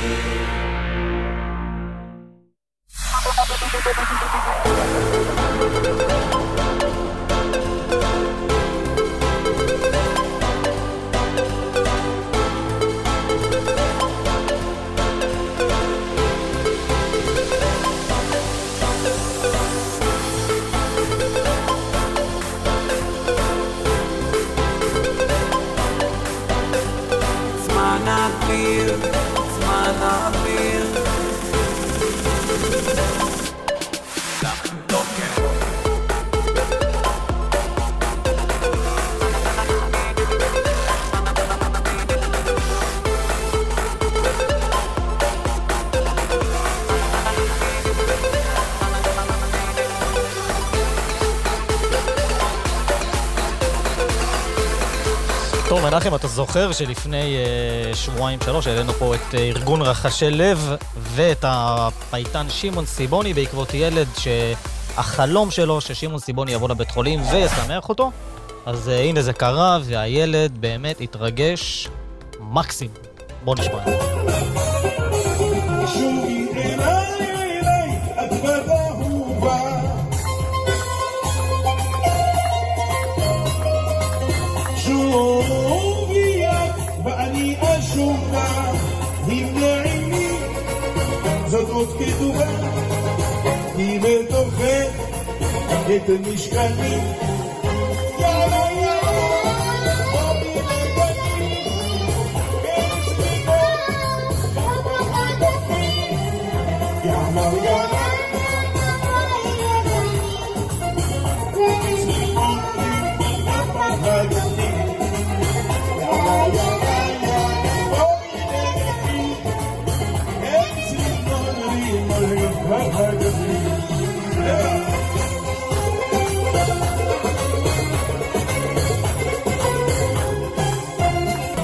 זמן אוויר, זמן אוויר. טוב, מנחם, אתה זוכר שלפני uh, שבועיים שלוש העלינו פה את uh, ארגון רחשי לב ואת הפייטן שמעון סיבוני בעקבות ילד שהחלום שלו ששמעון סיבוני יבוא לבית חולים וישמח אותו. אז uh, הנה זה קרה והילד באמת התרגש מקסימום. בוא נשמע. שובי אליי אליי את בדאהובה שובי את ואני אשובה המנעיני זאת עוד כתובה היא בתוכך את משקלי יאללה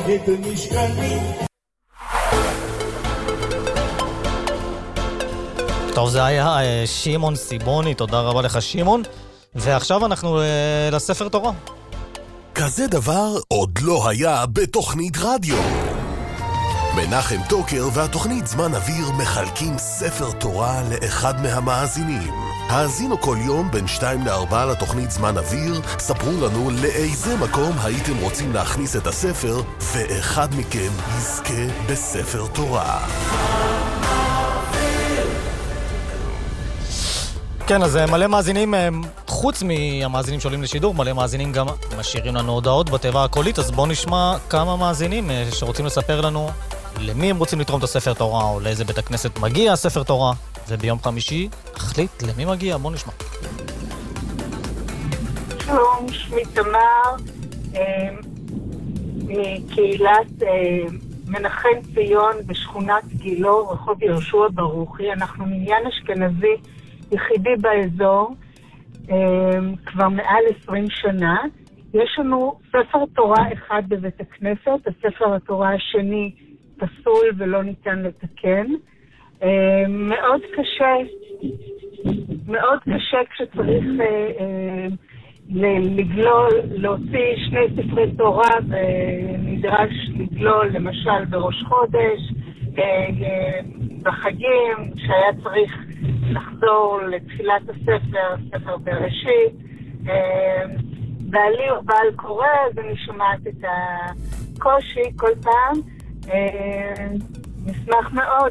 את משקלי. טוב, זה היה שמעון סיבוני, תודה רבה לך שמעון. ועכשיו אנחנו לספר תורה. כזה דבר עוד לא היה בתוכנית רדיו. מנחם טוקר והתוכנית זמן אוויר מחלקים ספר תורה לאחד מהמאזינים. האזינו כל יום בין שתיים לארבע לתוכנית זמן אוויר, ספרו לנו לאיזה מקום הייתם רוצים להכניס את הספר, ואחד מכם יזכה בספר תורה. כן, אז מלא מאזינים, חוץ מהמאזינים שעולים לשידור, מלא מאזינים גם משאירים לנו הודעות בטבע הקולית, אז בואו נשמע כמה מאזינים שרוצים לספר לנו למי הם רוצים לתרום את הספר תורה, או לאיזה בית הכנסת מגיע הספר תורה. זה ביום חמישי, החליט למי מגיע, בואו נשמע. שלום, שמי תמר, מקהילת מנחם ציון בשכונת גילו, רחוב יהושע ברוכי. אנחנו מניין אשכנזי יחידי באזור כבר מעל עשרים שנה. יש לנו ספר תורה אחד בבית הכנסת, הספר התורה השני פסול ולא ניתן לתקן. מאוד קשה, מאוד קשה כשצריך לגלול, להוציא שני ספרי תורה ונדרש לגלול למשל בראש חודש, בחגים, שהיה צריך לחזור לתחילת הספר, ספר בראשית. בעלי הוא בעל קורא, אז אני שומעת את הקושי כל פעם. נשמח מאוד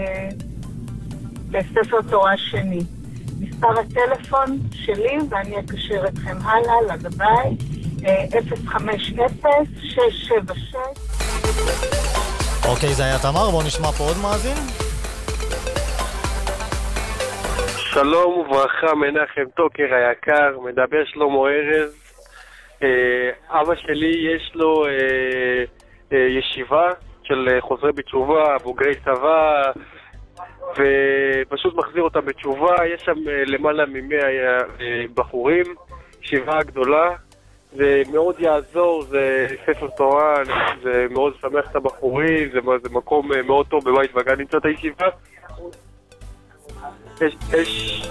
לספר תורה שני. מספר הטלפון שלי, ואני אקשר אתכם הלאה לגבי, אפס חמש אפס שש שבע שש. אוקיי, זה היה תמר, בואו נשמע פה עוד מאזין. שלום וברכה, מנחם טוקר היקר, מדבר שלמה ארז. אבא שלי יש לו ישיבה של חוזרי בתשובה, בוגרי צבא, ופשוט מחזיר אותם בתשובה. יש שם למעלה ממאה בחורים, ישיבה גדולה. זה מאוד יעזור, זה ספר תורה, זה מאוד שמח את הבחורים, זה, זה מקום מאוד טוב בבית וגן נמצא את הישיבה. יש, יש...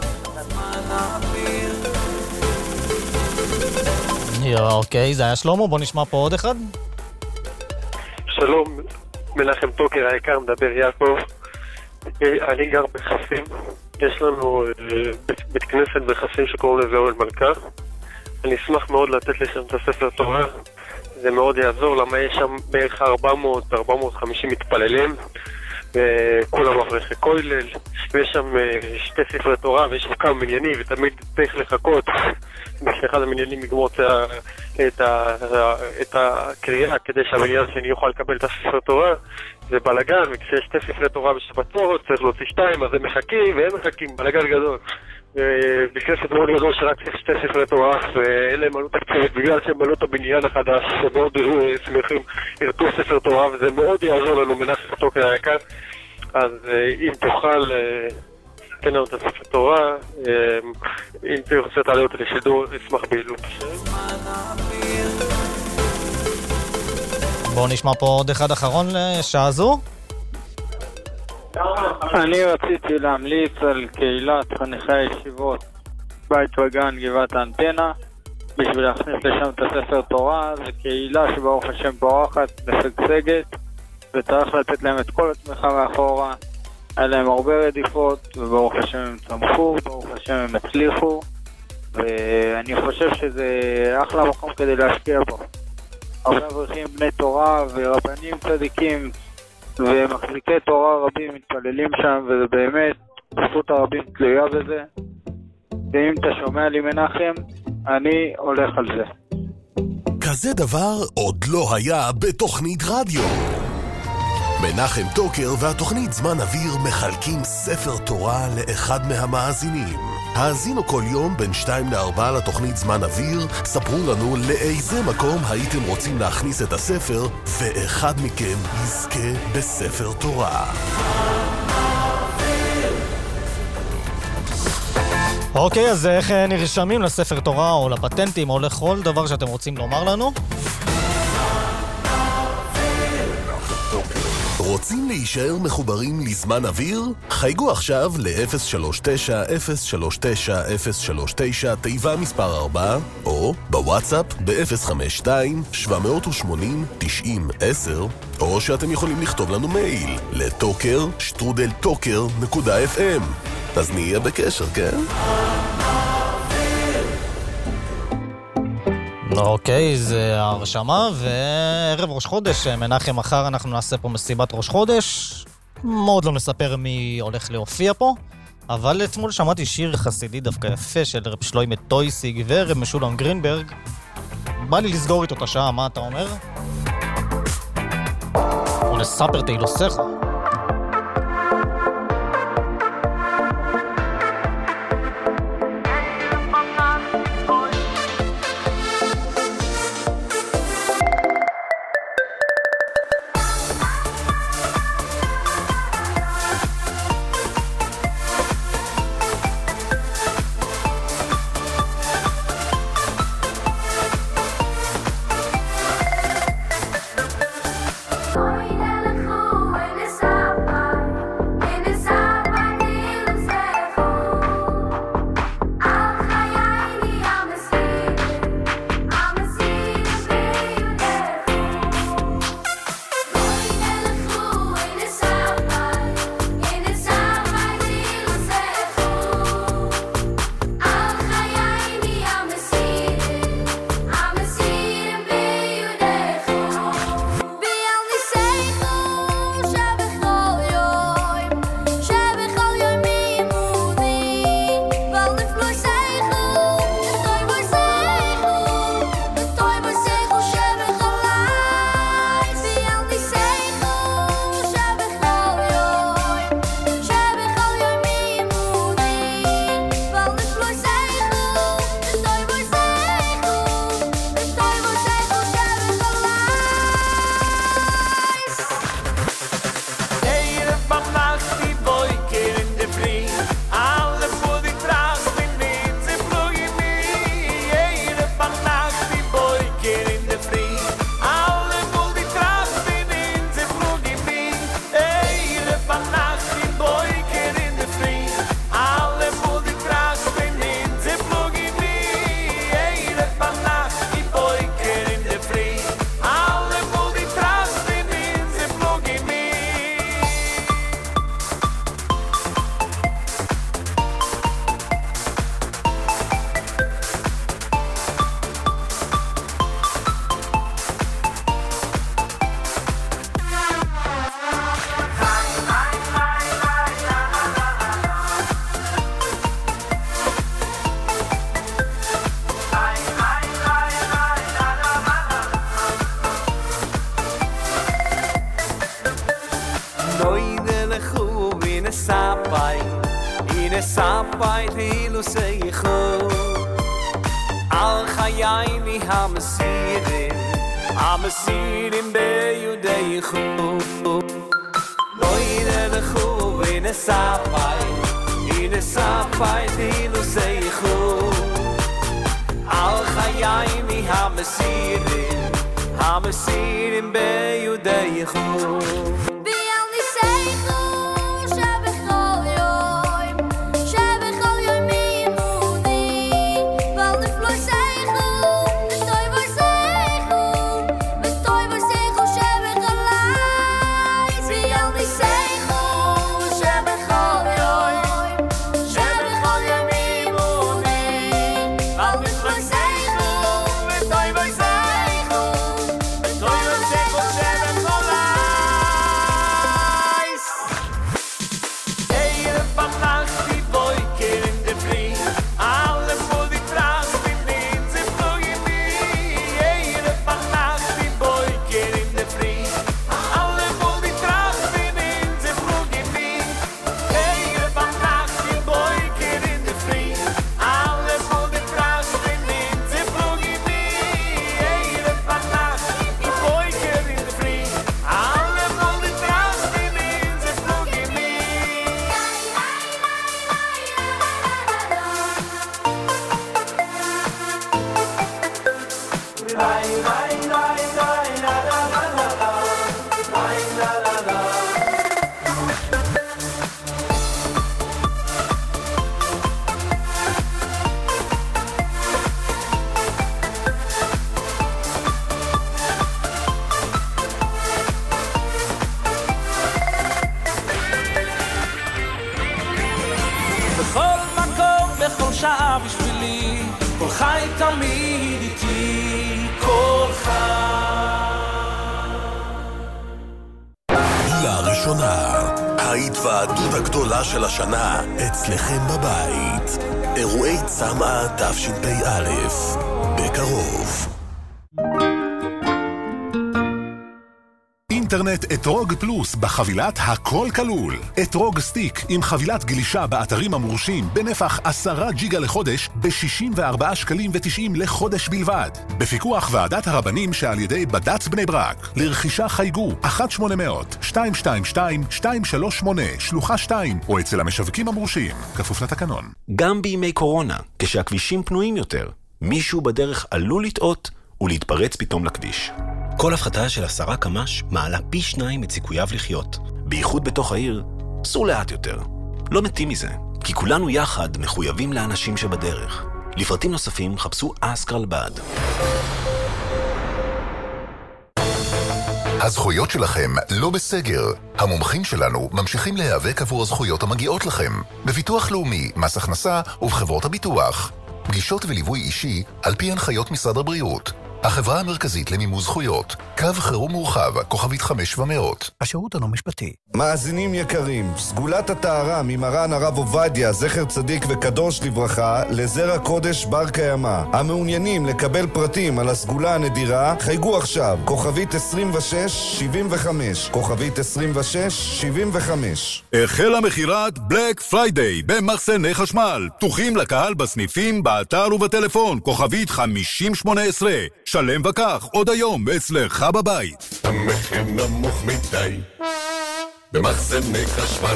אוקיי, זה היה שלמה, בוא נשמע פה עוד אחד. שלום, מנחם טוקר היקר, מדבר יעקב. אני גר בחסים, יש לנו בית, בית כנסת בחסים שקוראים לזה אוהל מלכה. אני אשמח מאוד לתת לכם את הספר תורה, זה מאוד יעזור, למה יש שם בערך ארבע מאות ארבע מאות וחמישים מתפללים, וכולם אברכי כולל, ויש שם שתי ספרי תורה, ויש שם כמה מניינים, ותמיד צריך לחכות בשאחד המניינים יגמור את, את הקריאה, כדי שהמניין שני יוכל לקבל את הספר תורה. זה בלגן, וכשיש שתי ספרי תורה בשבתות, צריך להוציא שתיים, אז הם מחכים, והם מחכים, בלגן גדול. בכנסת מאוד גדול שרק שתי ספרי תורה, ואלה הם עלות תקציבית, בגלל שהם עלות הבניין החדש, שמאוד שמחים ירתו ספר תורה, וזה מאוד יעזור לנו מנחם טוקר היקר. אז אם תוכל, תן לנו את הספר תורה, אם תרצה תעלה אותי לשידור, אשמח בעילום השם. בואו נשמע פה עוד אחד אחרון לשעה זו. אני רציתי להמליץ על קהילת חניכי הישיבות בית וגן גבעת האנטנה בשביל להכניס לשם את הספר תורה. זו קהילה שברוך השם פורחת, משגשגת, וצריך לתת להם את כל התמיכה מאחורה. היה להם הרבה רדיפות וברוך השם הם צמחו, ברוך השם הם הצליחו, ואני חושב שזה אחלה מקום כדי להשקיע בו. הרבה אברכים בני תורה ורבנים צדיקים ומחזיקי תורה רבים מתפללים שם, וזה באמת זכות הרבים תלויה בזה. ואם אתה שומע לי מנחם, אני הולך על זה. כזה דבר עוד לא היה בתוכנית רדיו. מנחם טוקר והתוכנית זמן אוויר מחלקים ספר תורה לאחד מהמאזינים. האזינו כל יום בין שתיים לארבע לתוכנית זמן אוויר, ספרו לנו לאיזה מקום הייתם רוצים להכניס את הספר, ואחד מכם יזכה בספר תורה. אוקיי, אז איך נרשמים לספר תורה או לפטנטים או לכל דבר שאתם רוצים לומר לנו? רוצים להישאר מחוברים לזמן אוויר? חייגו עכשיו ל-אפס שלוש תשע אפס שלוש תשע אפס שלוש תשע תיבה מספר ארבע, או בוואטסאפ ב-אפס חמש שתיים שבע שמונה תשעים עשר, או שאתם יכולים לכתוב לנו מייל לטוקר שטרודל טוקר נקודה אף אם. אז נהיה בקשר, כן? אוקיי, זה הרשמה, וערב ראש חודש, מנחם, מחר אנחנו נעשה פה מסיבת ראש חודש. מאוד לא מספר מי הולך להופיע פה, אבל אתמול שמעתי שיר חסידי דווקא יפה של רב שלוימה טויסיג ורב משולם גרינברג. בא לי לסגור איתו את השעה, מה אתה אומר? ולספר תהילוסיך. תמיד איתי כל חי. לראשונה, ההתוועדות הגדולה של השנה אצלכם בבית. אירועי צמאה תשפ"א, בקרוב. אינטרנט אתרוג פלוס בחבילת הכל כלול. אתרוג סטיק עם חבילת גלישה באתרים המורשים בנפח עשרה ג'יגה לחודש ב-שישים וארבעה שקלים ותשעים לחודש בלבד. בפיקוח ועדת הרבנים שעל ידי בד"ץ בני ברק. לרכישה חייגו אחת שמונה אפס אפס שתיים שתיים שתיים שתיים שלוש שמונה שלוחה שתיים או אצל המשווקים המורשים. כפוף לתקנון. גם בימי קורונה, כשהכבישים פנויים יותר, מישהו בדרך עלול לטעות ולהתפרץ פתאום לכביש. כל הפחתה של עשרה קמ"ש מעלה פי שניים את סיכוייו לחיות. בייחוד בתוך העיר, סעו לאט יותר. לא מתים מזה, כי כולנו יחד מחויבים לאנשים שבדרך. לפרטים נוספים חפשו אסקרלבד. הזכויות שלכם לא בסגר. המומחים שלנו ממשיכים להיאבק עבור הזכויות המגיעות לכם. בביטוח לאומי, מס הכנסה ובחברות הביטוח. פגישות וליווי אישי על פי הנחיות משרד הבריאות. החברה המרכזית למימוש זכויות, קו חירום מורחב, כוכבית חמש ומאות. השירות אינו משפטי. מאזינים יקרים, סגולת הטהרה ממרן הרב עובדיה, זכר צדיק וקדוש לברכה, לזרע קודש בר קיימא. המעוניינים לקבל פרטים על הסגולה הנדירה, חייגו עכשיו, כוכבית עשרים ושש שבעים וחמש, כוכבית עשרים ושש שבעים וחמש. החלה מחירת בלק פריידיי במחסני חשמל. פתוחים לקהל בסניפים, באתר ובטלפון, כוכבית חמישים שמונה עשרה. שלם וכך, עוד היום, אצלך בבית. המחיר נמוך מדי במחסני חשמל.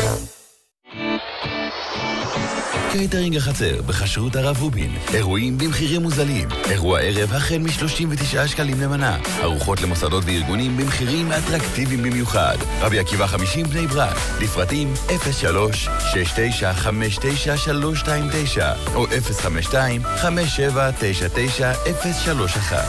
קייטרינג החצר בחשרות הרב רובין. אירועים במחירים מוזלים. אירוע ערב החל מ-שלושים ותשעה שקלים למנה. ארוחות למוסדות וארגונים במחירים אטרקטיביים במיוחד. רבי עקיבא חמישים בני ברק. לפרטים אפס שלוש שש תשע חמש תשע שלוש שתיים תשע או אפס חמש שתיים חמש שבע תשע תשע אפס שלוש אחת.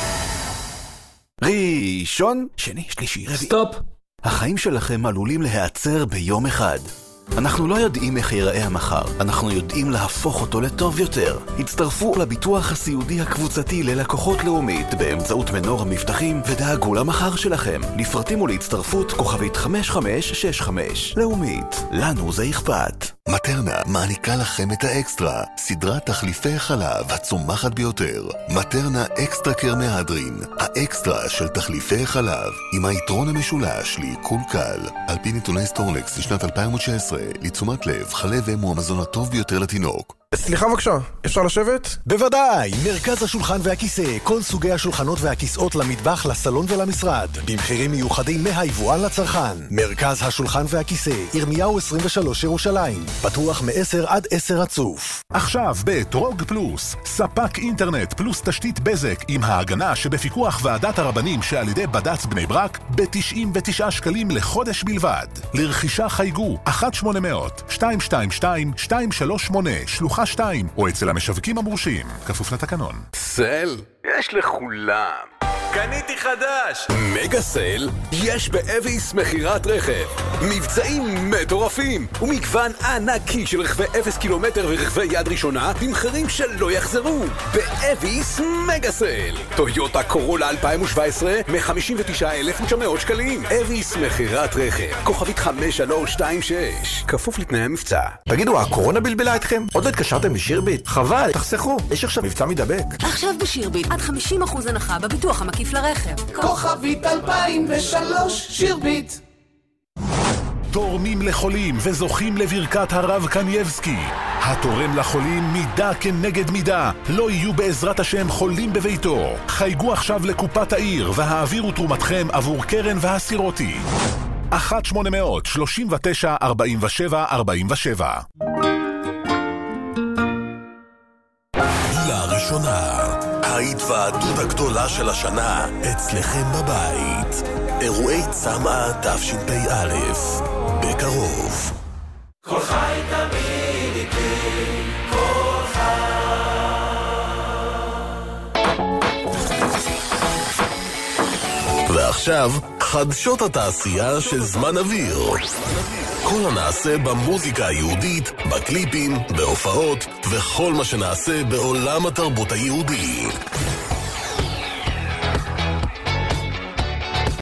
ראשון, שני, שלישי, רביעי. סטופ. החיים שלכם עלולים להיעצר ביום אחד. אנחנו לא יודעים איך ייראה המחר, אנחנו יודעים להפוך אותו לטוב יותר. הצטרפו לביטוח הסיעודי הקבוצתי ללקוחות לאומית באמצעות מנור המבטחים ודאגו למחר שלכם. לפרטים ולהצטרפות כוכבית חמש חמש שש חמש. לאומית, לנו זה אכפת. מטרנה מעניקה לכם את האקסטרה, סדרת תחליפי חלב הצומחת ביותר. מטרנה אקסטרה קר מהדרין, האקסטרה של תחליפי חלב, עם היתרון המשולש לעיכול קל. על פי נתוני סטורנקס לשנת אלפיים תשע עשרה, לתשומת לב, חלב אם הוא המזון הטוב ביותר לתינוק. סליחה בבקשה, אפשר לשבת? בוודאי, מרכז השולחן והכיסא, כל סוגי השולחנות והכיסאות למטבח, לסלון ולמשרד, במחירים מיוחדים מהיבואן לצרכן. מרכז השולחן והכיסא, ירמיהו עשרים ושלוש ירושלים, פתוח מ-עשר עד עשר רצוף. עכשיו באתרוג פלוס, ספק אינטרנט פלוס תשתית בזק עם ההגנה שבפיקוח ועדת הרבנים שעל ידי בד"ץ בני ברק ב-תשעים ותשעה שקלים לחודש בלבד. לרכישה חייגו אחת שמונה אפס אפס שתיים שתיים שתיים שתיים שלוש שמונה שלוחה שתיים או אצל המשווקים המורשים. כפוף לתקנון. סל, יש לכולם. קניתי חדש! מגה סל, יש באביס מחירת רכב. מבצעים מטורפים ומגוון ענקי של רכבי אפס קילומטר ורכבי יד ראשונה במחירים שלא יחזרו. באביס מגה סל. טויוטה קורולה אלפיים שבע עשרה מ-חמישים ותשעה אלף ותשע מאות שקלים. אביס מחירת רכב. כוכבית חמש שלוש שתיים שש. כפוף לתנאי המבצע. תגידו, הקורונה בלבלה אתכם? עוד לא התקשרתם בשירביט? חבל, תחסכו. יש עכשיו מבצע מדבק. עכשיו בשירביט עד חמישים אחוז הנחה בביטוח המקיף לרכב. כוכבית אלפיים ושלוש שירביט. תורמים לחולים וזוכים לברכת הרב קנייבסקי. התורם לחולים מידה כנגד מידה. לא יהיו בעזרת השם חולים בביתו. חייגו עכשיו לקופת העיר והעבירו תרומתכם עבור קרן והסירותי. אחת שמונה אפס אפס שלושים ותשע ארבעים ושבע ארבעים ושבע. לראשונה, ההתוועדות הגדולה של השנה אצלכם בבית. אירועי צמאה תשפ"א, בקרוב. כל חי תמיד איתי, כל חי. ועכשיו, חדשות התעשייה של זמן אוויר. כל הנעשה במוזיקה היהודית, בקליפים, בהופעות, וכל מה שנעשה בעולם התרבות היהודי.